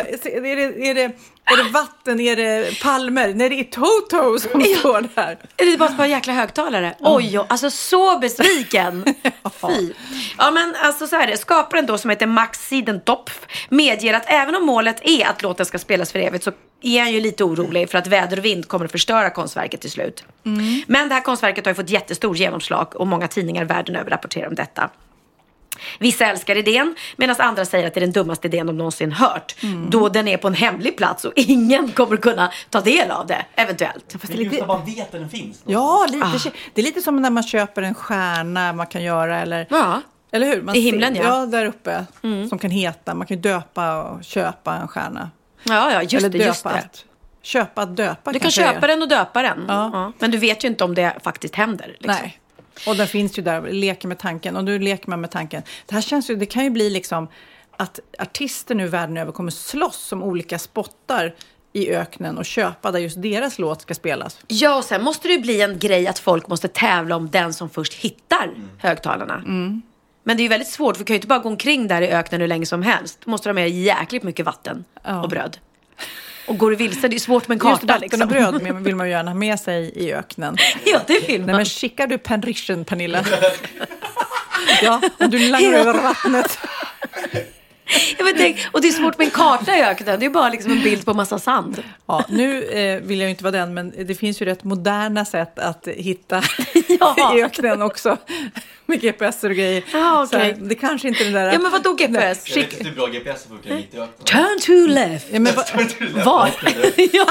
Är det vatten? Är det palmer? Nej, det är Toto som står där. Är det bara ett par jäkla högtalare? Oj, alltså så besviken. Fy. Ja, men alltså så här är det. Skaparen då, som heter Max Siedentopf, medger att även om målet är att låten ska spelas för evigt, så är han ju lite orolig för att väder och vind kommer att förstöra konstverket till slut. Men det här konstverket har ju fått jättestor genomslag och många tidningar världen över rapporterar om detta. Vissa älskar idén, medan andra säger att det är den dummaste idén de någonsin hört. Då den är på en hemlig plats och ingen kommer kunna ta del av det, eventuellt. Fast det är lite... man vet att den finns. Ja, lite. Det är lite som när man köper en stjärna man kan göra, eller... Ja. Eller hur? Man i himlen, ser, ja, där uppe. Som kan heta, man kan döpa och köpa en stjärna. Ja, just eller det, döpa just det. Köpa att döpa. Du kan köpa den och döpa den. Ja. Men du vet ju inte om det faktiskt händer. Liksom. Nej. Och den finns ju där, leker med tanken. Och nu leker man med tanken. Det här känns ju, det kan ju bli liksom att artister nu världen över kommer slåss om olika spottar i öknen och köpa där just deras låt ska spelas. Ja, och sen måste det ju bli en grej att folk måste tävla om den som först hittar högtalarna. Men det är ju väldigt svårt, för du kan ju inte bara gå omkring där i öknen hur länge som helst. Du måste ha med jäkligt mycket vatten och bröd. Och går du vilse, det är svårt med en karta. Just vatten och bröd vill man ju gärna ha med sig i öknen. Ja, det vill man. Nej, men skickar du penrition, Pernilla? Ja, om du langar över vattnet. Och det är svårt med en karta i öknen. Det är bara liksom en bild på massa sand. Ja, nu vill jag ju inte vara den, men det finns ju rätt moderna sätt att hitta i öknen också. Med GPS och grejer. Ja, okay. Så det kanske inte är den där... Ja, men vadå GPS? Jag vet inte hur bra GPS funkar mitt i öknen. Turn to left. Ja, men var? Ja.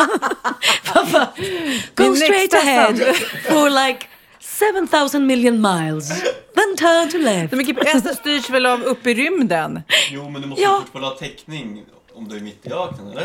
Go straight ahead for like 7,000 million miles. Then turn to left. Men GPS styrs väl av upp i rymden? Jo, men du måste fortfarande ha täckning om du är mitt i öknen, eller?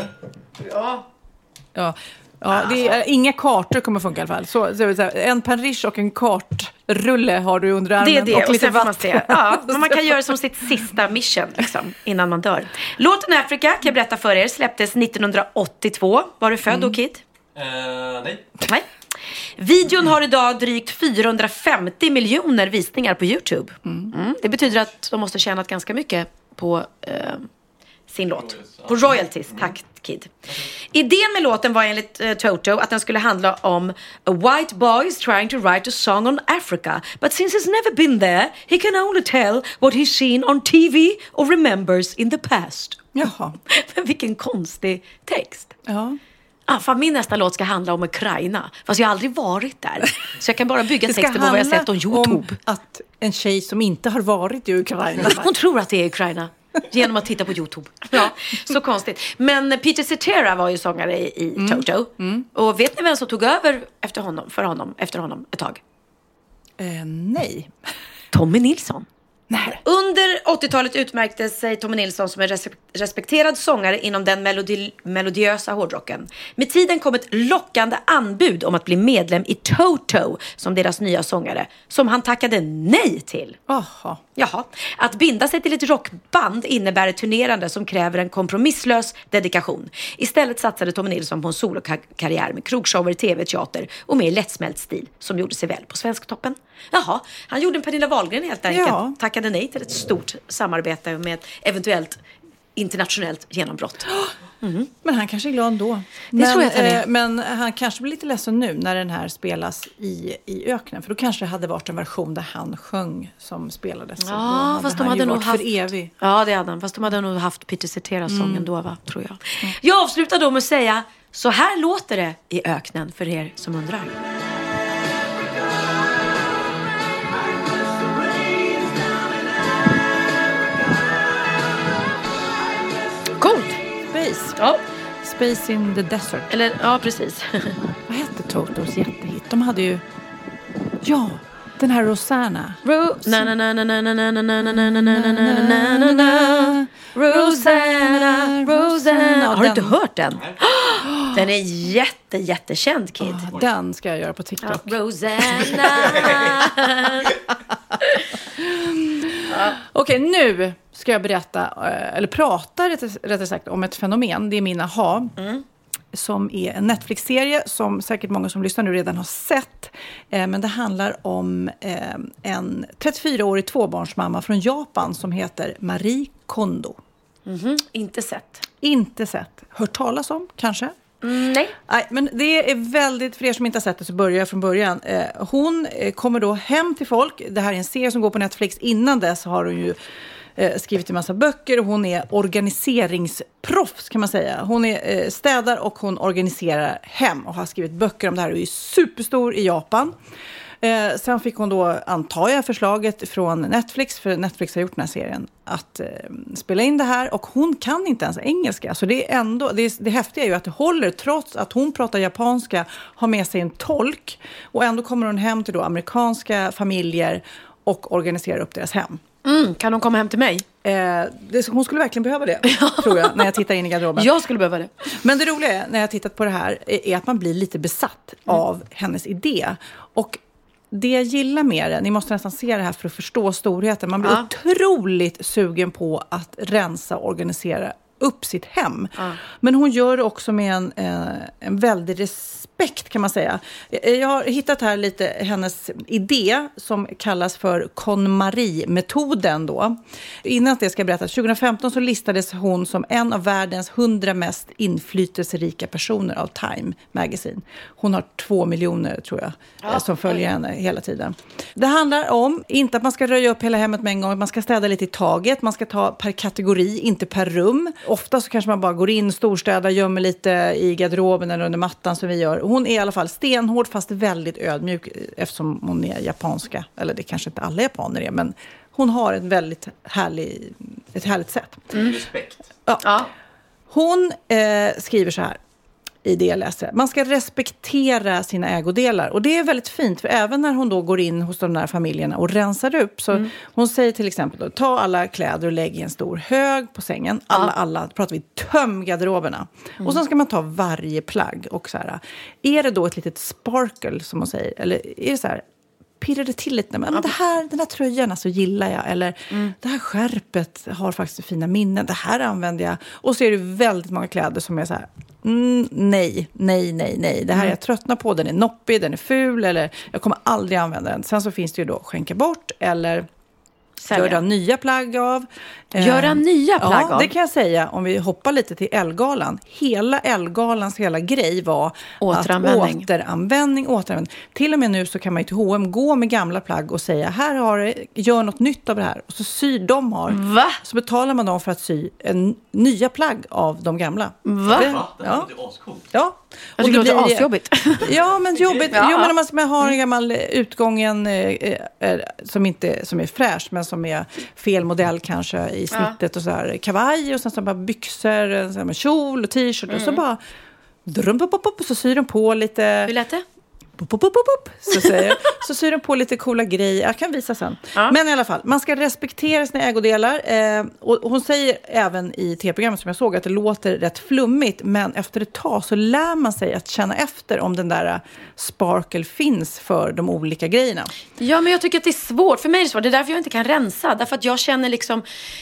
Ja, det är, inga kartor kommer funka i alla fall. Så en penrish och en kartrulle har du under armen. Det är det, och lite vatten. Ja, men man kan göra som sitt sista mission liksom, innan man dör. Låten Africa, kan jag berätta för er, släpptes 1982. Var du född då, Kid? Nej. Videon har idag drygt 450 miljoner visningar på YouTube. Det betyder att de måste tjänat ganska mycket på sin låt. På royalties, tack Kid. Idén med låten var enligt Toto att den skulle handla om a white boy is trying to write a song on Africa, but since he's never been there, he can only tell what he's seen on TV or remembers in the past. Jaha. Men vilken konstig text. Ja. Fan, min nästa låt ska handla om Ukraina. Fast jag har aldrig varit där. Så jag kan bara bygga texten på vad jag sett om YouTube. Om att en tjej som inte har varit i Ukraina. Hon tror att det är Ukraina. Genom att titta på YouTube. Ja, så konstigt. Men Peter Cetera var ju sångare i Toto. Och vet ni vem som tog över efter honom ett tag? Nej. Tommy Nilsson. Nej. Under 80-talet utmärkte sig Tommy Nilsson som en respekterad sångare inom den melodiösa hårdrocken. Med tiden kom ett lockande anbud om att bli medlem i Toto som deras nya sångare, som han tackade nej till. Aha. Jaha. Att binda sig till ett rockband innebär ett turnerande som kräver en kompromisslös dedikation. Istället satsade Tommy Nilsson på en solokarriär med krogshower, tv, teater och mer lättsmält stil som gjorde sig väl på Svensktoppen. Jaha, han gjorde en Pernilla Wahlgren helt enkelt. Ja. Tackade nej till ett stort samarbete med ett eventuellt internationellt genombrott. Men han kanske är glad ändå. Tror jag att han är. Men han kanske blir lite ledsen nu när den här spelas i öknen. För då kanske det hade varit en version där han sjöng som spelades. Ja, fast de hade nog haft... för evig. Ja, det hade han. Fast de hade nog haft Peter Cetera-sången då, va? Tror jag. Jag avslutar då med att säga, så här låter det i öknen för er som undrar. Coolt. Space. Ja. Space in the desert. Eller, ja, precis. Vad hette Totos jättehit? De hade ju... Ja, den här Rosanna. Rosanna. Har du inte hört den? Den är jättekänd, Kid. Den ska jag göra på TikTok. Rosanna. Okej, nu ska jag berätta, eller prata rättare sagt om ett fenomen. Det är min aha. Som är en Netflix-serie som säkert många som lyssnar nu redan har sett. Men det handlar om en 34-årig tvåbarnsmamma från Japan som heter Marie Kondo. Inte sett. Inte sett. Hört talas om, kanske? Nej. Nej, men det är väldigt, för er som inte har sett det så börjar jag från början. Hon kommer då hem till folk. Det här är en serie som går på Netflix. Innan dess har hon ju skrivit en massa böcker och hon är organiseringsproffs kan man säga. Hon är städar och hon organiserar hem och har skrivit böcker om det här och är superstor i Japan. Sen fick hon då, antar jag, förslaget från Netflix, för Netflix har gjort den här serien, att spela in det här, och hon kan inte ens engelska. Så det är ändå, det häftiga är ju att det håller, trots att hon pratar japanska, har med sig en tolk, och ändå kommer hon hem till då amerikanska familjer och organiserar upp deras hem. Kan hon komma hem till mig? Hon skulle verkligen behöva det, tror jag, när jag tittar in i garderoben. Jag skulle behöva det. Men det roliga är, när jag tittat på det här, är att man blir lite besatt av hennes idé. Och det jag gillar med det, ni måste nästan se det här för att förstå storheten. Man blir otroligt sugen på att rensa och organisera upp sitt hem. Men hon gör det också med en väldig respekt, kan man säga. Jag har hittat här lite hennes idé som kallas för KonMari-metoden då. Innan det ska jag berätta, 2015 så listades hon som en av världens 100 mest inflytelserika personer av Time Magazine. Hon har 2 miljoner, tror jag, som följer henne hela tiden. Det handlar om, inte att man ska röja upp hela hemmet med en gång, man ska städa lite i taget, man ska ta per kategori, inte per rum. Ofta så kanske man bara går in, storstädar, gömmer lite i garderoben eller under mattan som vi gör. Hon är i alla fall stenhård fast väldigt ödmjuk eftersom hon är japanska. Eller det kanske inte alla japaner är, men hon har ett väldigt härligt sätt. Respekt. Ja. Hon skriver så här i det jag läser. Man ska respektera sina ägodelar. Och det är väldigt fint, för även när hon då går in hos de där familjerna och rensar upp. Så hon säger till exempel då, ta alla kläder och lägg i en stor hög på sängen. Alla pratar vi, töm garderoberna. Och så ska man ta varje plagg och så här. Är det då ett litet sparkle som hon säger? Eller är det så här, pirrar det till lite? Men den här tröjan alltså gillar jag. Eller det här skärpet har faktiskt fina minnen. Det här använder jag. Och så är det väldigt många kläder som är så här, nej. Det här är jag tröttnar på. Den är noppig, den är ful. Eller jag kommer aldrig använda den. Sen så finns det ju då skänka bort eller göra nya plagg av. Göra nya plagg av? Ja, det kan jag säga om vi hoppar lite till Ellegalan. Hela Ellegalans hela grej var återanvändning. Till och med nu så kan man ju till H&M gå med gamla plagg och säga, gör något nytt av det här. Och så syr de så betalar man dem för att sy nya plagg av de gamla. Va? Det är ascoolt. Ja. Jag tycker det är asjobbigt. Ja, men jobbigt. Ja. Jo, men om man har en gammal utgången som är fräsch, men som är fel modell kanske i snittet och så här, kavaj och sen så bara byxor, så här, med kjol och t-shirt och så bara så syr de på lite. Hur lät det? Så syr de på lite coola grejer. Jag kan visa sen. Men i alla fall, man ska respektera sina ägodelar. Och hon säger även i tv-programmet som jag såg att det låter rätt flummigt. Men efter ett tag så lär man sig att känna efter om den där sparkle finns för de olika grejerna. Ja, men jag tycker att det är svårt. För mig är det svårt. Det är därför jag inte kan rensa. Därför att jag känner liksom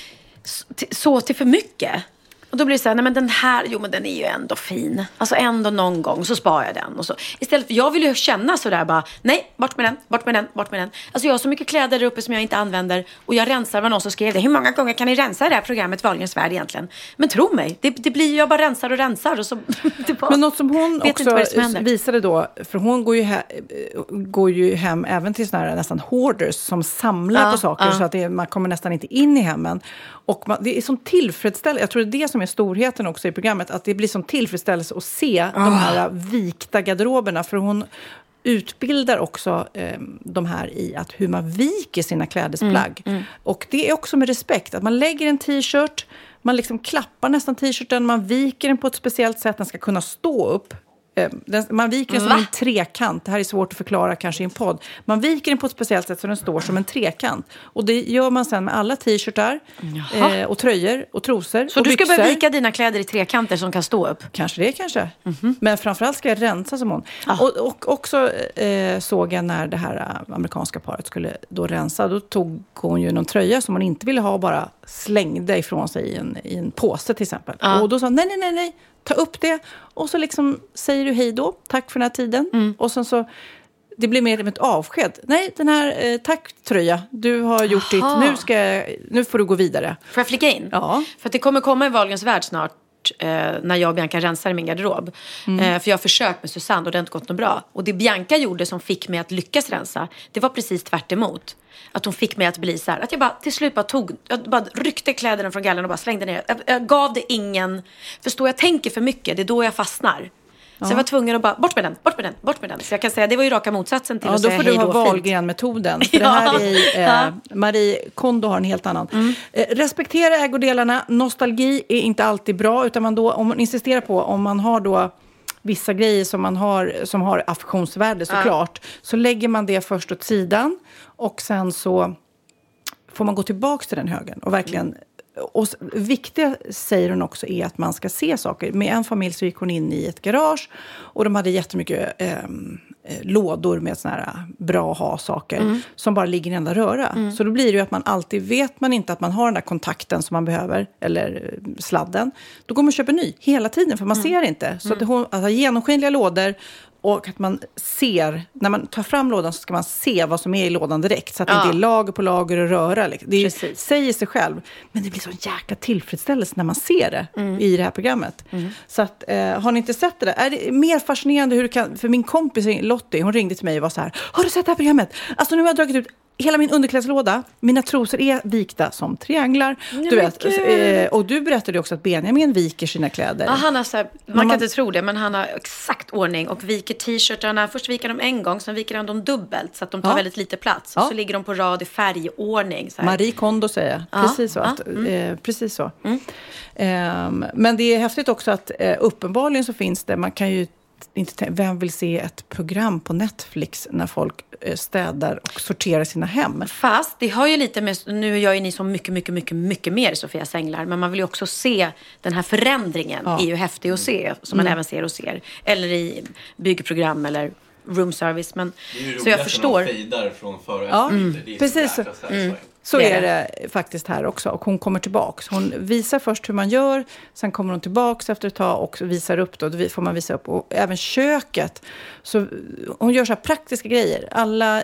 så till för mycket. Och då blir det så här, nej men den här, men den är ju ändå fin. Alltså ändå någon gång så sparar jag den. Och så. Istället för, jag vill ju känna sådär bara, nej, bort med den. Alltså jag har så mycket kläder där uppe som jag inte använder. Och jag rensar, vad någon som skrev det. Hur många gånger kan ni rensa det här programmet Wahlgrens värld egentligen? Men tro mig, det blir jag bara rensar. Och så, men något som hon också visade då, för hon går ju hem även till såna här nästan hoarders som samlar på saker så att man kommer nästan inte in i hemmen. Och det är som tillfredsställelse, jag tror det är det som är storheten också i programmet, att det blir som tillfredsställelse att se de här vikta garderoberna, för hon utbildar också de här i att hur man viker sina klädesplagg. Och det är också med respekt, att man lägger en t-shirt, man liksom klappar nästan t-shirten, man viker den på ett speciellt sätt, den ska kunna stå upp. Man viker den som en trekant. Det här är svårt att förklara kanske i en podd. Man viker den på ett speciellt sätt så den står som en trekant. Och det gör man sen med alla t-shirtar och tröjor och trosor. Så och du ska byxor. börja vika dina kläder i trekanter som kan stå upp? Kanske. Men framförallt ska jag rensa som hon. Och också såg jag när det här amerikanska paret skulle då rensa. Då tog hon ju någon tröja som hon inte ville ha och bara slängde ifrån sig i en påse till exempel. Och då sa hon, nej. Ta upp det och så liksom säger du hej då, tack för den här tiden. Och sen så, det blir mer ett avsked. Nej, den här, tack tröja, du har gjort ditt, nu får du gå vidare. Får jag flika in? Ja. För att det kommer komma i Wahlgrens värld snart, när jag och Bianca rensar i min garderob. För jag har försökt med Susanne och det har inte gått något bra. Och det Bianca gjorde som fick mig att lyckas rensa, det var precis tvärt emot. Att hon fick mig att bli så här, att jag bara till slut bara ryckte kläderna från gallen och bara slängde ner. Jag gav det ingen, förstår jag tänker för mycket, det är då jag fastnar. Så jag var tvungen att bara, bort med den. Så jag kan säga, det var ju raka motsatsen till att säga hej då. Då får du ha Wahlgren-metoden. För det här är Marie Kondo har en helt annan. Respektera ägodelarna. Nostalgi är inte alltid bra, utan om man insisterar på, om man har då vissa grejer som har affektionsvärde såklart, så lägger man det först åt sidan och sen så får man gå tillbaka till den högen och verkligen. Och viktiga, säger hon också, är att man ska se saker. Med en familj så gick hon in i ett garage och de hade jättemycket lådor med såna här bra ha-saker som bara ligger i en enda röra. Så då blir det ju att man alltid vet man inte att man har den där kontakten som man behöver, eller sladden. Då går man och köper ny hela tiden, för man ser inte. Så att ha genomskinliga lådor, och att man ser, när man tar fram lådan så ska man se vad som är i lådan direkt. Så att det inte är lager på lager och röra. Det säger sig själv. Men det blir så jäkla tillfredsställelse när man ser det i det här programmet. Så att, har ni inte sett det där? Är det mer fascinerande hur det kan... För min kompis Lottie, hon ringde till mig och var så här: har du sett det här programmet? Alltså nu har jag dragit ut hela min underklädslåda. Mina trosor är vikta som trianglar. Du vet, och du berättade också att Benjamin viker sina kläder. Ja, han har så här, man kan inte tro det, men han har exakt ordning och viker t-shirtarna. Först viker de en gång, sen viker han dem dubbelt så att de tar väldigt lite plats. Och så ligger de på rad i färgordning. Så här. Marie Kondo säger jag. Precis så. Precis så. Men det är häftigt också att uppenbarligen så finns det, man kan ju inte, vem vill se ett program på Netflix när folk städar och sorterar sina hem? Fast det har ju lite med, nu gör ju ni så mycket mer Sofias Änglar, men man vill ju också se den här förändringen, är ju häftig att se, som man även ser och ser. Eller i byggprogram eller room service, men så jag förstår. Det är ju roligt när de fejdar från före och efter. Precis. Så är det faktiskt här också. Och hon kommer tillbaks. Hon visar först hur man gör. Sen kommer hon tillbaks efter ett tag och visar upp. Då får man visa upp. Och även köket. Så hon gör så här praktiska grejer. Alla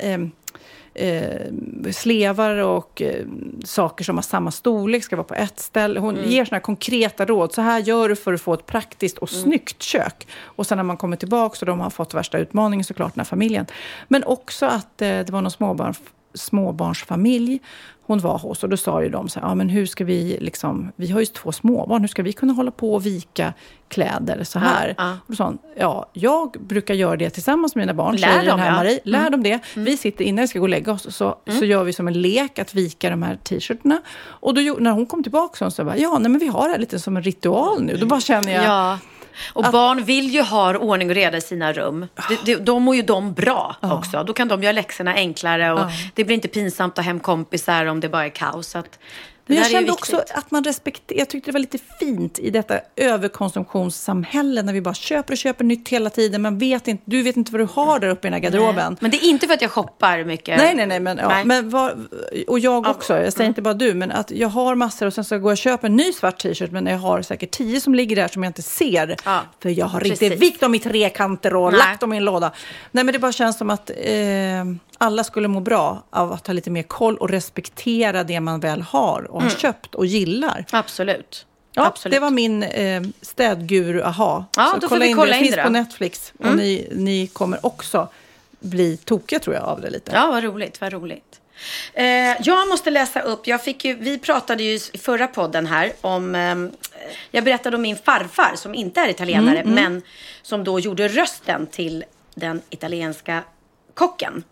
slevar och saker som har samma storlek ska vara på ett ställe. Hon ger såna här konkreta råd. Så här gör du för att få ett praktiskt och snyggt kök. Och sen när man kommer tillbaka så de har fått värsta utmaningen såklart, den här familjen. Men också att det var någon småbarnsfamilj hon var hos, och då sa ju de så här, men hur ska vi liksom, vi har ju 2 småbarn, hur ska vi kunna hålla på och vika kläder så här? Och då sa hon, jag brukar göra det tillsammans med mina barn. Lär dem, Marie, lär dem det. Vi sitter innan vi ska gå och lägga oss, så gör vi som en lek att vika de här t-shirtarna. Och då, när hon kom tillbaka så bara, men vi har det här lite som en ritual nu. Då bara känner jag... Och barn vill ju ha ordning och reda i sina rum. De mår ju de bra också. Då kan de göra läxorna enklare. Och det blir inte pinsamt att ta hem kompisar om det bara är kaos. Så att men jag kände också att man respekterar... Jag tyckte det var lite fint i detta överkonsumtionssamhälle när vi bara köper nytt hela tiden. Man vet inte, du vet inte vad du har där uppe i den här garderoben. Nej. Men det är inte för att jag shoppar mycket. Nej. Men och jag också. Jag säger inte bara du, men att jag har massor och sen så går jag och köper en ny svart t-shirt, men jag har säkert 10 som ligger där som jag inte ser. För jag har inte vikt dem i 3 kanter och lagt dem i en låda. Nej, men det bara känns som att alla skulle må bra av att ha lite mer koll och respektera det man väl har och har köpt och gillar. Absolut. Ja, Absolut. Det var min städguru, aha. Ja, så då får vi kolla in det. Det finns på Netflix. Och ni kommer också bli tokiga, tror jag, av det lite. Ja, vad roligt. Jag måste läsa upp. Vi pratade ju i förra podden här om... jag berättade om min farfar som inte är italienare, men som då gjorde rösten till den italienska kocken.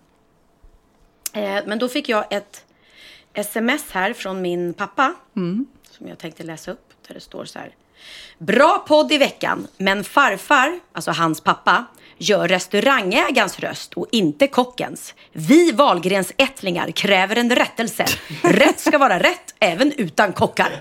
Men då fick jag ett sms här från min pappa som jag tänkte läsa upp, där det står så här: bra podd i veckan, men farfar, alltså hans pappa, gör restaurangägarens röst och inte kockens. Vi Wahlgrens ättlingar kräver en rättelse. Rätt ska vara rätt även utan kockar.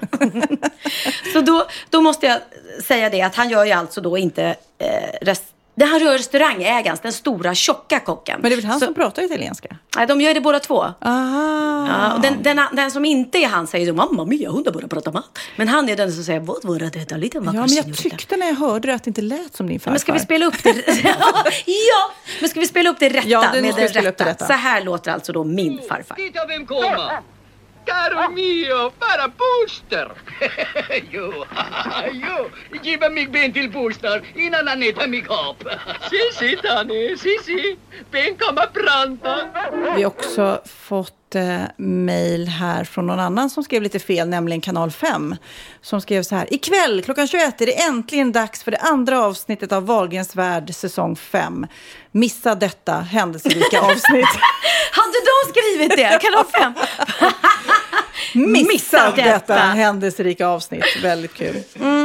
Så då måste jag säga det, att han gör ju alltså då inte han rör restaurangägaren, den stora tjocka kocken. Men det är väl han som pratar italienska? Nej, de gör det båda två. Aha. Och den som inte är han säger så, mamma mia, hon bara pratar mat. Men han är den som säger, vad var det lite vackert. Ja, men jag tyckte när jag hörde det att det inte lät som din farfar. Men ska vi spela upp det? Men ska vi spela upp det rätta? Ja, med det rätta. Så här låter alltså då min farfar. Titta vem kommer! Caro mio, para Buster! Jo, giva mig ben till Buster innan han äter mig upp. Si, Tani, si. Ben kommer pranta. Vi har också fått mejl här från någon annan som skrev lite fel, nämligen Kanal 5, som skrev så här: ikväll klockan 21 är det äntligen dags för det andra avsnittet av Wahlgrens värld säsong 5. Missa detta händelserika avsnitt. Hade de skrivit det? Kanal 5? Missa detta händelserika avsnitt. Väldigt kul.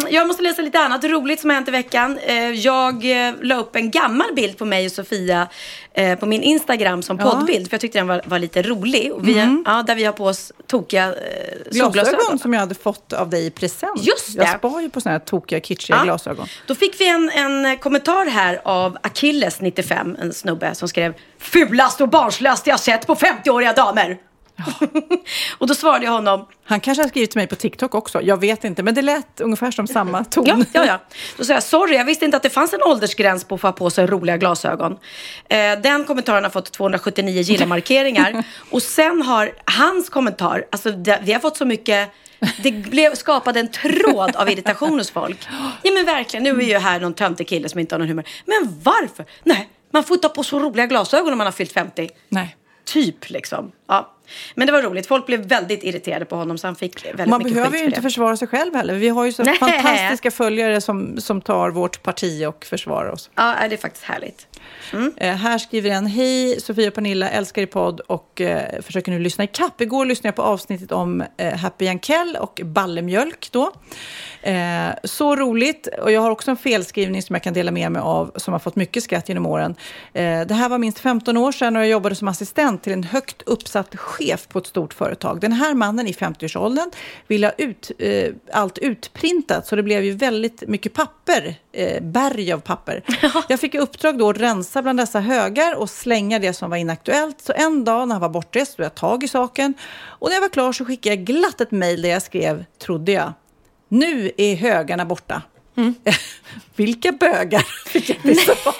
Jag måste läsa lite annat roligt som har hänt i veckan. Jag la upp en gammal bild på mig och Sofia på min Instagram som poddbild. För jag tyckte den var lite rolig. Och där vi har på oss tokiga glasögon som jag hade fått av dig i present. Just det. Jag spar ju på såna här tokiga, kitschiga glasögon. Då fick vi en kommentar här av Achilles 95, en snubbe som skrev: fulast och barnslöst jag sett på 50-åriga damer. Ja. Och då svarade jag honom. Han kanske har skrivit till mig på TikTok också. Jag vet inte, men det lät ungefär som samma ton. Ja. Då sa jag, sorry, jag visste inte att det fanns en åldersgräns på att få på sig roliga glasögon. Den kommentaren har fått 279 gilla-markeringar. Och sen har hans kommentar, alltså vi har fått så mycket. Det skapade en tråd av irritation hos folk. Ja men verkligen, nu är ju här någon töntig kille som inte har någon humor. Men varför? Nej, man får ta på så roliga glasögon om man har fyllt 50. Nej. Typ liksom. Ja. Men det var roligt. Folk blev väldigt irriterade på honom så han fick väldigt man mycket behöver ju inte försvara sig själv heller. Vi har ju så fantastiska följare som tar vårt parti och försvarar oss. Ja, det är faktiskt härligt. Här skriver en: hej Sofia och Pernilla, älskar i podd och försöker nu lyssna i kapp. Igår lyssnade jag på avsnittet om Happy Jankell och ballemjölk då. Så roligt. Och jag har också en felskrivning som jag kan dela med mig av som har fått mycket skratt genom åren. Det här var minst 15 år sedan och jag jobbade som assistent till en högt uppsatt chef på ett stort företag. Den här mannen i 50-årsåldern ville ha allt utprintat så det blev ju väldigt mycket papper, berg av papper. Jag fick i uppdrag då att rensa bland dessa högar och slänga det som var inaktuellt. Så en dag när han var bortrest tog jag tag i saken och när jag var klar så skickade jag glatt ett mejl där jag skrev, trodde jag: nu är högarna borta. Vilka bögar fick jag till svar?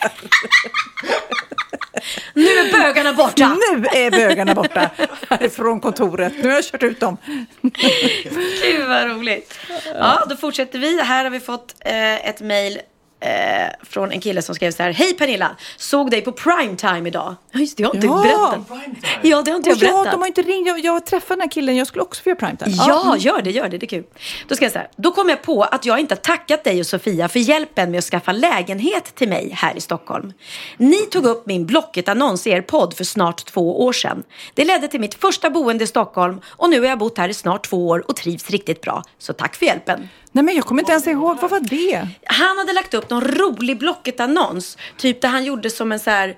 Nu är bögarna borta. Nu är bögarna borta från kontoret. Nu har jag kört ut dem. Gud vad roligt. Ja, då fortsätter vi. Här har vi fått ett mejl från en kille som skrev så här: hej Pernilla, såg dig på primetime idag. Just det, jag har inte berättat. Ja, det har inte jag berättat. De har inte ringt. Jag träffade den här killen, jag skulle också få göra primetime. Ja, gör det, det är kul. Då ska jag säga, då kom jag på att jag inte har tackat dig och Sofia för hjälpen med att skaffa lägenhet till mig här i Stockholm. Ni tog upp min Blocket-annons i er podd för snart 2 år sedan. Det ledde till mitt första boende i Stockholm och nu har jag bott här i snart 2 år och trivs riktigt bra. Så tack för hjälpen. Nej, men jag kommer inte ens ihåg, vad var det? Han hade lagt upp någon rolig Blocket-annons. Typ där han gjorde som en så här...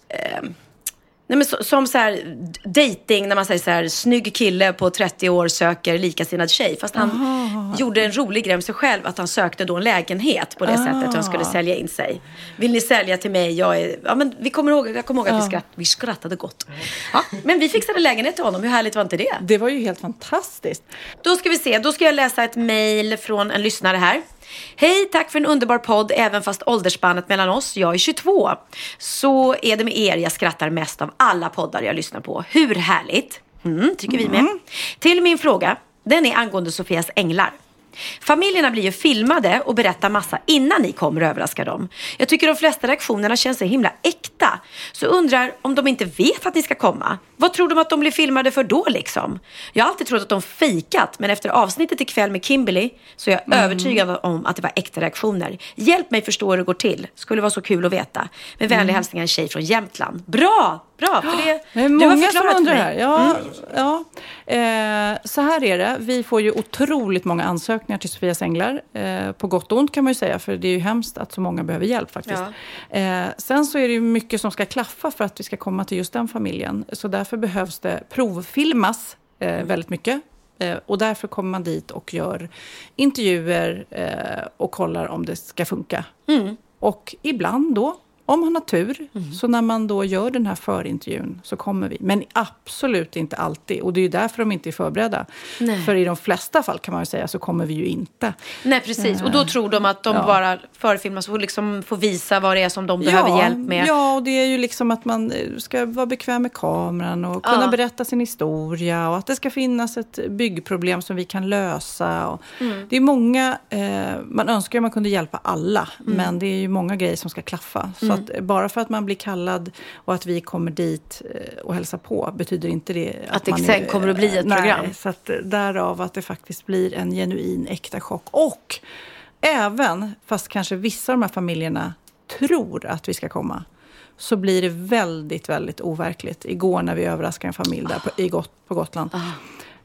som så här dating, när man säger så här: snygg kille på 30 år söker likasinnad tjej. Fast han gjorde en rolig grej med sig själv, att han sökte då en lägenhet på det sättet och han skulle sälja in sig. Vill ni sälja till mig? Men jag kommer ihåg att vi skrattade gott. Ja, men vi fixade lägenhet till honom. Hur härligt var inte det? Det var ju helt fantastiskt. Då ska vi se, då ska jag läsa ett mejl från en lyssnare här. Hej, tack för en underbar podd, även fast åldersspannet mellan oss, jag är 22. Så är det med er jag skrattar mest av alla poddar jag lyssnar på. Hur härligt? Tycker vi med. Till min fråga, den är angående Sofias änglar. Familjerna blir ju filmade och berättar massa innan ni kommer och överraskar dem. Jag tycker de flesta reaktionerna känns så himla äkta. Så undrar om de inte vet att ni ska komma. Vad tror de att de blir filmade för då liksom? Jag har alltid trott att de fejkat, men efter avsnittet ikväll med Kimberly så är jag övertygad om att det var äkta reaktioner. Hjälp mig förstå hur det går till. Skulle vara så kul att veta. Med vänlig hälsningar, en tjej från Jämtland. Bra, för det är många som undrar här. Ja. Så här är det. Vi får ju otroligt många ansökningar till Sofias änglar. På gott och ont kan man ju säga, för det är ju hemskt att så många behöver hjälp faktiskt. Sen så är det ju mycket som ska klaffa för att vi ska komma till just den familjen. Så därför behövs det provfilmas väldigt mycket. Och därför kommer man dit och gör intervjuer och kollar om det ska funka. Och ibland då, om man har tur, så när man då gör den här förintervjun så kommer vi. Men absolut inte alltid. Och det är ju därför de inte är förberedda. Nej. För i de flesta fall kan man ju säga så kommer vi ju inte. Nej, precis. Och då tror de att de bara förfilmas och liksom får visa vad det är som de behöver hjälp med. Ja, och det är ju liksom att man ska vara bekväm med kameran och kunna berätta sin historia. Och att det ska finnas ett byggproblem som vi kan lösa. Och det är många, man önskar att man kunde hjälpa alla. Men det är ju många grejer som ska klaffa. Så att bara för att man blir kallad och att vi kommer dit och hälsar på betyder inte det att det sen kommer att bli ett program. Nej, så att därav att det faktiskt blir en genuin äkta chock. Och även, fast kanske vissa av de här familjerna tror att vi ska komma, så blir det väldigt, väldigt overkligt. Igår när vi överraskade en familj där på Gotland.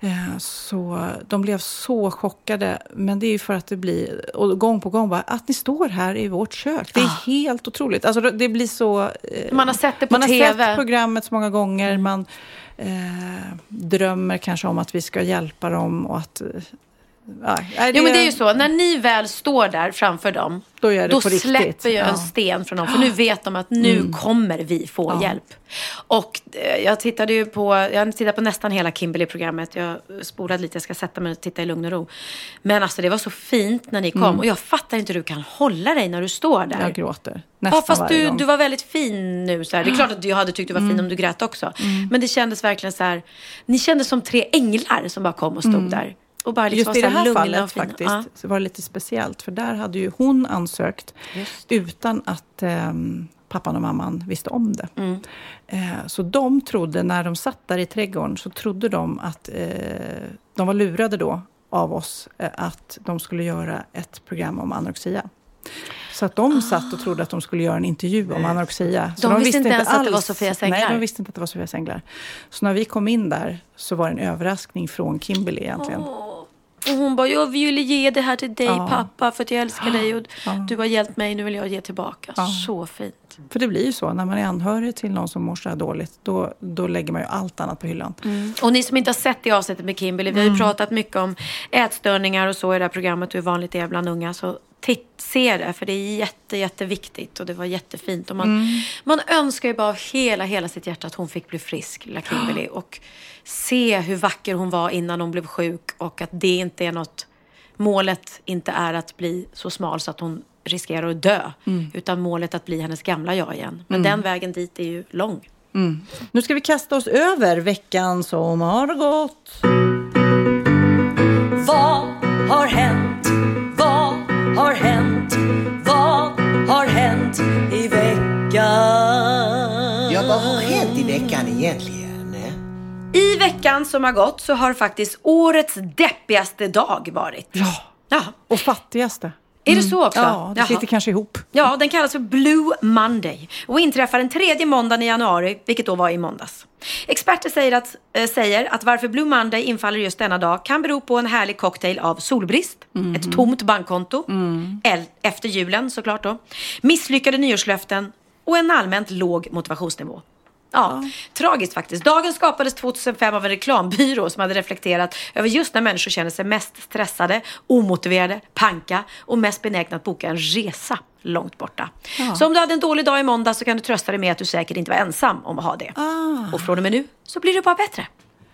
Så de blev så chockade. Men det är ju för att det blir, och gång på gång bara, att ni står här i vårt kök. Det är helt otroligt. Alltså det blir så... Man har sett det på man TV. Man har sett programmet så många gånger. Man drömmer kanske om att vi ska hjälpa dem och att... Jo, men det är ju så. När ni väl står där framför dem, då släpper ju en sten från dem. För nu vet de att nu kommer vi få hjälp. Och jag tittade på nästan hela Kimberly-programmet. Jag spolade lite, jag ska sätta mig och titta i lugn och ro. Men alltså det var så fint när ni kom. Och jag fattar inte hur du kan hålla dig när du står där. Jag gråter nästan fast varje gång. Du var väldigt fin nu. Så här. Det är klart att jag hade tyckt du var fin om du grät också. Men det kändes verkligen så här. Ni kändes som 3 änglar som bara kom och stod där. Och bara liksom just i det här lugna fallet och fina. faktiskt så var det lite speciellt. För där hade ju hon ansökt utan att pappan och mamman visste om det. Så de trodde, när de satt där i trädgården, så trodde de att de var lurade då av oss att de skulle göra ett program om anorexia. Så att de satt och trodde att de skulle göra en intervju om anorexia. Så de visste inte ens att det var Sofias änglar. Nej, de visste inte att det var Sofias änglar. Så när vi kom in där så var det en överraskning från Kimberly egentligen. Och hon bara, jag vill ge det här till dig pappa för att jag älskar dig och du har hjälpt mig, nu vill jag ge tillbaka. Så fint. För det blir ju så, när man är anhörig till någon som mår så här dåligt, då lägger man ju allt annat på hyllan. Och ni som inte har sett det avsnittet med Kimberly, vi har ju pratat mycket om ätstörningar och så i det här programmet, hur vanligt det är bland unga, så se det, för det är jätteviktigt och det var jättefint. Och man önskar ju bara av hela sitt hjärta att hon fick bli frisk, lilla Kimberly, och se hur vacker hon var innan hon blev sjuk, och att det inte är något, målet inte är att bli så smal så att hon riskerar att dö, utan målet att bli hennes gamla jag igen. Men den vägen dit är ju lång. Nu ska vi kasta oss över veckan som har gått. Vad har hänt? Vad har hänt? Vad har hänt i veckan? Ja, vad har hänt i veckan egentligen? I veckan som har gått så har faktiskt årets deppigaste dag varit. Ja. Och fattigaste. Är det så också? Ja, det sitter kanske ihop. Ja, den kallas för Blue Monday och inträffar den 3:e måndagen i januari, vilket då var i måndags. Experter säger att varför Blue Monday infaller just denna dag kan bero på en härlig cocktail av solbrist, ett tomt bankkonto, efter julen såklart då, misslyckade nyårslöften och en allmänt låg motivationsnivå. Ja, tragiskt faktiskt. Dagen skapades 2005 av en reklambyrå som hade reflekterat över just när människor känner sig mest stressade, omotiverade, panka och mest benägna att boka en resa långt borta. Så om du hade en dålig dag i måndag så kan du trösta dig med att du säkert inte var ensam om att ha det. Och från och med nu så blir det bara bättre.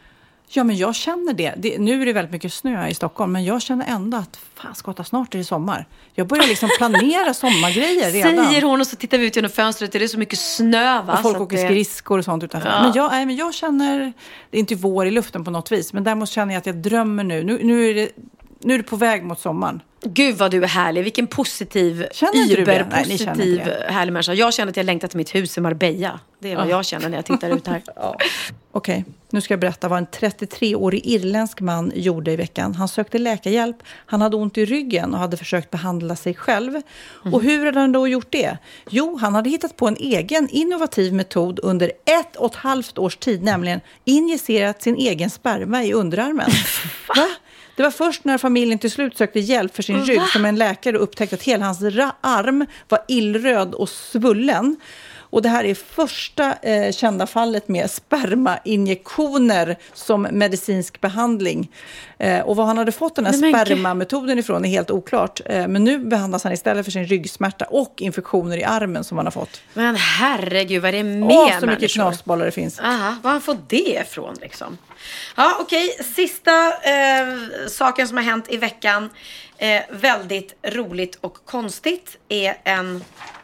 Ja, men jag känner det. Nu är det väldigt mycket snö i Stockholm, men jag känner ändå att snart är det sommar. Jag börjar liksom planera sommargrejer redan. Säger hon, och så tittar vi ut genom fönstret och det är så mycket snö, va? Och folk åker skridskor och sånt utanför. Men jag känner, det är inte vår i luften på något vis, men däremot känner jag att jag drömmer nu. Nu är det på väg mot sommaren. Gud vad du är härlig. Vilken positiv, hyperpositiv, härlig människa. Jag känner att jag längtar till mitt hus i Marbella. Det är vad jag känner när jag tittar ut här. Okej, nu ska jag berätta vad en 33-årig irländsk man gjorde i veckan. Han sökte läkarhjälp. Han hade ont i ryggen och hade försökt behandla sig själv. Och hur hade han då gjort det? Jo, han hade hittat på en egen innovativ metod under 1,5 års tid. Nämligen injicerat sin egen sperma i underarmen. Va? Det var först när familjen till slut sökte hjälp för sin rygg som en läkare upptäckte att hela hans arm var illröd och svullen. Och det här är första kända fallet med spermainjektioner som medicinsk behandling. Och vad han hade fått den här spermametoden ifrån är helt oklart. Men nu behandlas han istället för sin ryggsmärta och infektioner i armen som han har fått. Men herregud, vad är det med så mycket knasbollar det finns. Aha, var han får det ifrån liksom? Ja, okej. Sista saken som har hänt i veckan, väldigt roligt och konstigt, är en...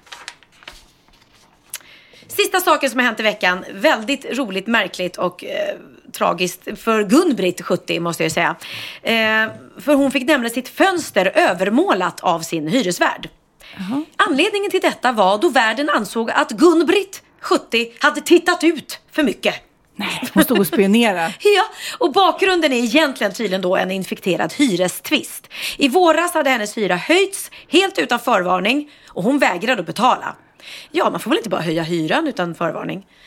Sista saken som har hänt i veckan, väldigt roligt, märkligt och tragiskt för Gun-Britt 70 måste jag säga. För hon fick nämligen sitt fönster övermålat av sin hyresvärd. Anledningen till detta var då värden ansåg att Gun-Britt 70 hade tittat ut för mycket. Nej, hon stod och spionerade. Ja, och bakgrunden är egentligen tydligen då en infekterad hyrestvist. I våras hade hennes hyra höjts helt utan förvarning och hon vägrade att betala. Ja, man får väl inte bara höja hyran utan förvarning.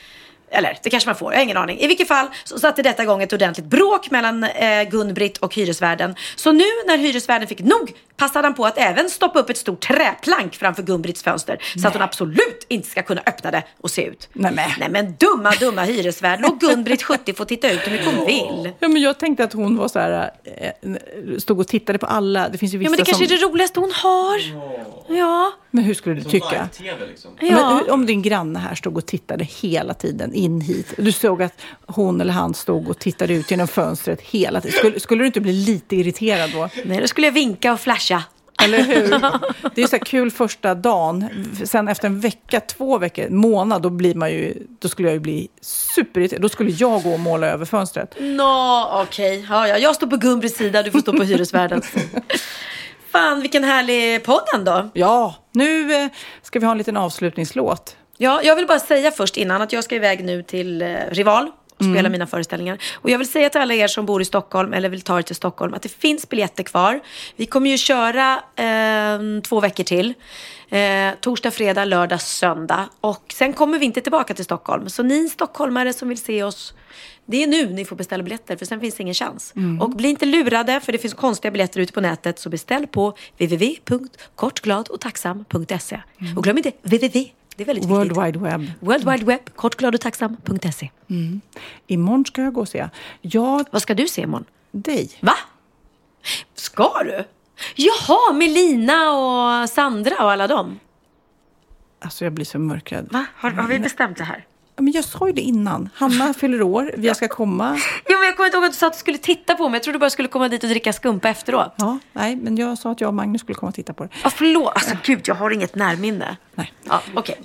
Eller det kanske man får, jag har ingen aning. I vilket fall så satte detta igång ett ordentligt bråk mellan Gun-Britt och hyresvärden. Så nu när hyresvärden fick nog passade han på att även stoppa upp ett stort träplank framför Gun-Britts fönster. Så att hon absolut inte ska kunna öppna det och se ut. Nej men dumma hyresvärd. Låt Gun-Britt 70 få titta ut hur mycket hon vill. Ja, men jag tänkte att hon var så här, stod och tittade på alla. Det finns ju vissa men det kanske är det roligaste hon har. Ja. Men hur skulle du tycka? Liksom. Ja. Men om din granne här stod och tittade hela tiden in hit. Du såg att hon eller han stod och tittade ut genom fönstret hela tiden. Skulle du inte bli lite irriterad då? Nej, då skulle jag vinka och flasha. Eller hur? Det är så här kul första dagen. Sen efter en vecka, 2 veckor, månad, då skulle jag ju bli superirriterad. Då skulle jag gå och måla över fönstret. Okej. Ja, jag står på Gun-Britts sida, du får stå på hyresvärden. Fan, vilken härlig podd ändå. Ja, nu ska vi ha en liten avslutningslåt. Ja, jag vill bara säga först innan att jag ska iväg nu till Rival och spela mina föreställningar. Och jag vill säga till alla er som bor i Stockholm eller vill ta er till Stockholm att det finns biljetter kvar. Vi kommer ju köra 2 veckor till. Torsdag, fredag, lördag, söndag. Och sen kommer vi inte tillbaka till Stockholm. Så ni stockholmare som vill se oss, det är nu ni får beställa biljetter, för sen finns det ingen chans. Och bli inte lurade, för det finns konstiga biljetter ute på nätet. Så beställ på www.kortgladochtacksam.se. Och glöm inte www. Det är väldigt viktigt. World Wide Web. World Wide Web, kortgladochtacksam.se. Imorgon ska jag gå och se. Vad ska du se imorgon? Dig. Va? Ska du? Jaha, med Lina och Sandra och alla dem. Alltså jag blir så mörkrädd. Va? Har vi bestämt det här? Men jag sa ju det innan. Hanna fyller år, vi ska komma. Jo, men jag kommer inte ihåg att du sa att du skulle titta på mig. Jag trodde du bara skulle komma dit och dricka skumpa efteråt. Ja, nej, men jag sa att jag och Magnus skulle komma och titta på det. Ja, förlåt. Alltså gud, jag har inget närminne. Nej. Ja, okej.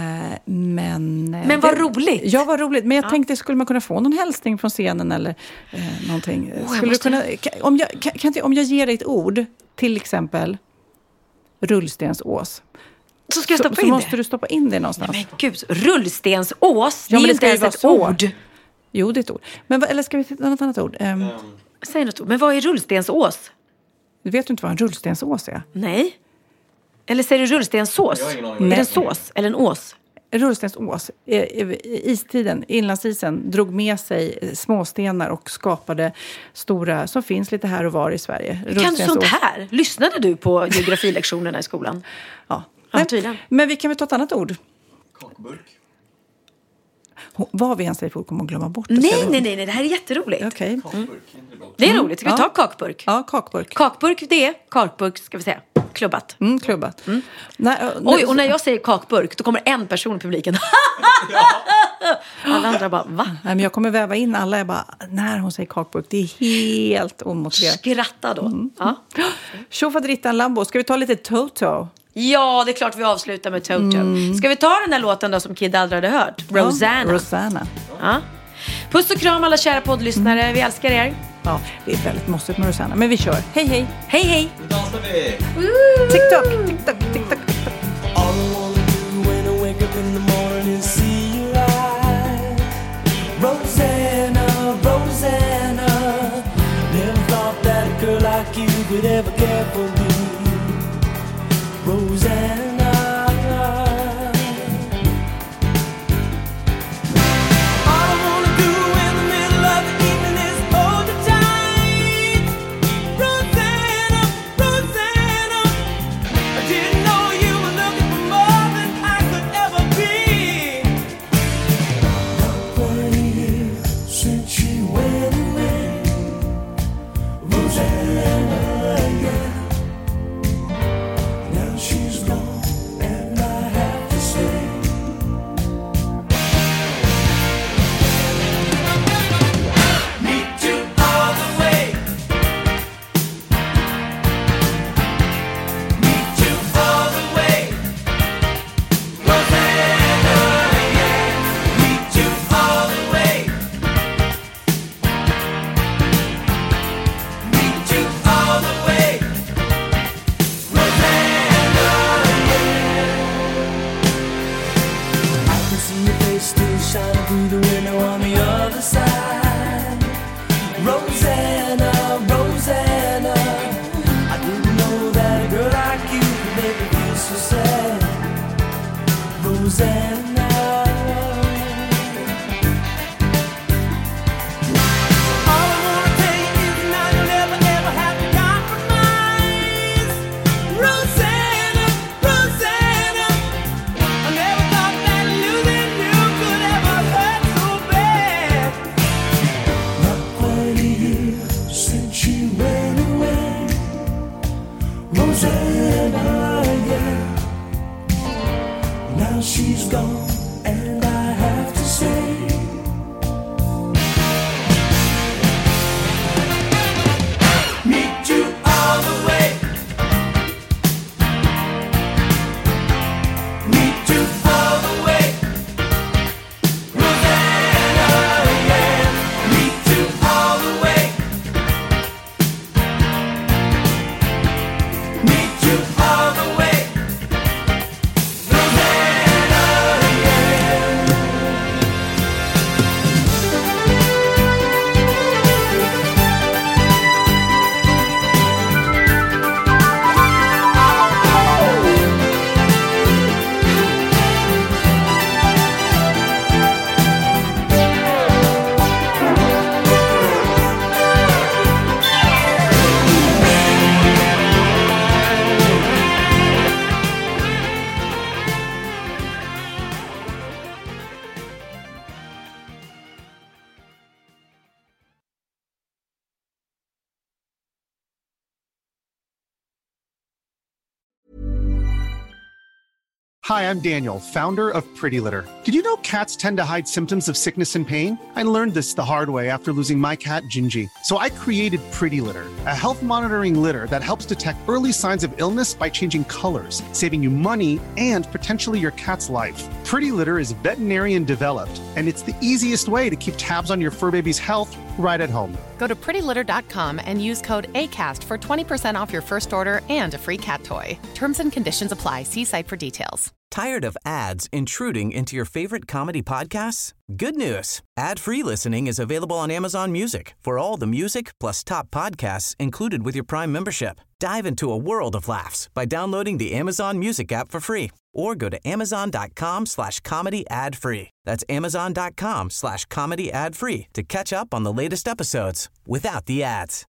Men vad roligt. Ja, vad roligt. Men jag tänkte, skulle man kunna få någon hälsning från scenen eller någonting? Skulle du kunna, om jag ger dig ett ord, till exempel Rullstensås. Så ska jag stoppa in så det? måste du stoppa in det någonstans. Men gud, Rullstensås, ja, det är det inte ens ett ord. Jo, det är ett ord. Men eller ska vi titta något annat ord? Säg något ord. Men vad är Rullstensås? Du vet inte vad en rullstensås är? Nej. Eller säger du rullstensås? Är det en sås eller en ås? Rullstensås. Istiden, inlandsisen, drog med sig småstenar och skapade stora, som finns lite här och var i Sverige. Kan du sånt här? Lyssnade du på geografilektionerna i skolan? Ja. Men vi kan väl ta ett annat ord? Kakburk. Vad vi än säger för ord kommer att glömma bort det. Nej, det här är jätteroligt. Okay. Det är roligt, ska vi ta kakburk? Ja, kakburk. Kakburk, det är kakburk, ska vi säga. Klubbat. Klubbat. Oj, och när jag säger kakburk, då kommer en person i publiken. Alla andra bara, va? Nej, men jag kommer väva in alla. Jag bara, när hon säger kakburk, det är helt omotiverat. Skratta då. Ja. Tjofaderittan Lambo, ska vi ta lite Toto? Ja, det är klart vi avslutar med Toto. Ska vi ta den här låten då som Kid aldrig hade hört? Rosanna. Ja. Puss och kram alla kära poddlyssnare. Vi älskar er. Ja, det är väldigt måste med Rosanna. Men vi kör. Hej, hej. Hej, hej. Nu dansar vi. TikTok, TikTok, TikTok. All I wanna do when I wake up in the morning is see your eyes. Rosanna, Rosanna. Never thought that a girl like you could ever care for me. Rosanna, all I wanna do in the middle of the evening is hold you tight. Rosanna, Rosanna, I didn't know you were looking for more than I could ever be. Not 20 years since she went away. Rosanna, yeah. She's gone. Rosanna, yeah. Now she's gone, and I have to say, meet you all the way. Meet you all the way. Rosanna, yeah. Meet you all the way. Meet you all the way. Rosanna, yeah. Hi, I'm Daniel, founder of Pretty Litter. Did you know cats tend to hide symptoms of sickness and pain? I learned this the hard way after losing my cat, Gingy. So I created Pretty Litter, a health monitoring litter that helps detect early signs of illness by changing colors, saving you money and potentially your cat's life. Pretty Litter is veterinarian developed, and it's the easiest way to keep tabs on your fur baby's health right at home. Go to prettylitter.com and use code ACAST for 20% off your first order and a free cat toy. Terms and conditions apply. See site for details. Tired of ads intruding into your favorite comedy podcasts? Good news. Ad-free listening is available on Amazon Music for all the music plus top podcasts included with your Prime membership. Dive into a world of laughs by downloading the Amazon Music app for free or go to amazon.com/comedy ad-free. That's amazon.com/comedy ad-free to catch up on the latest episodes without the ads.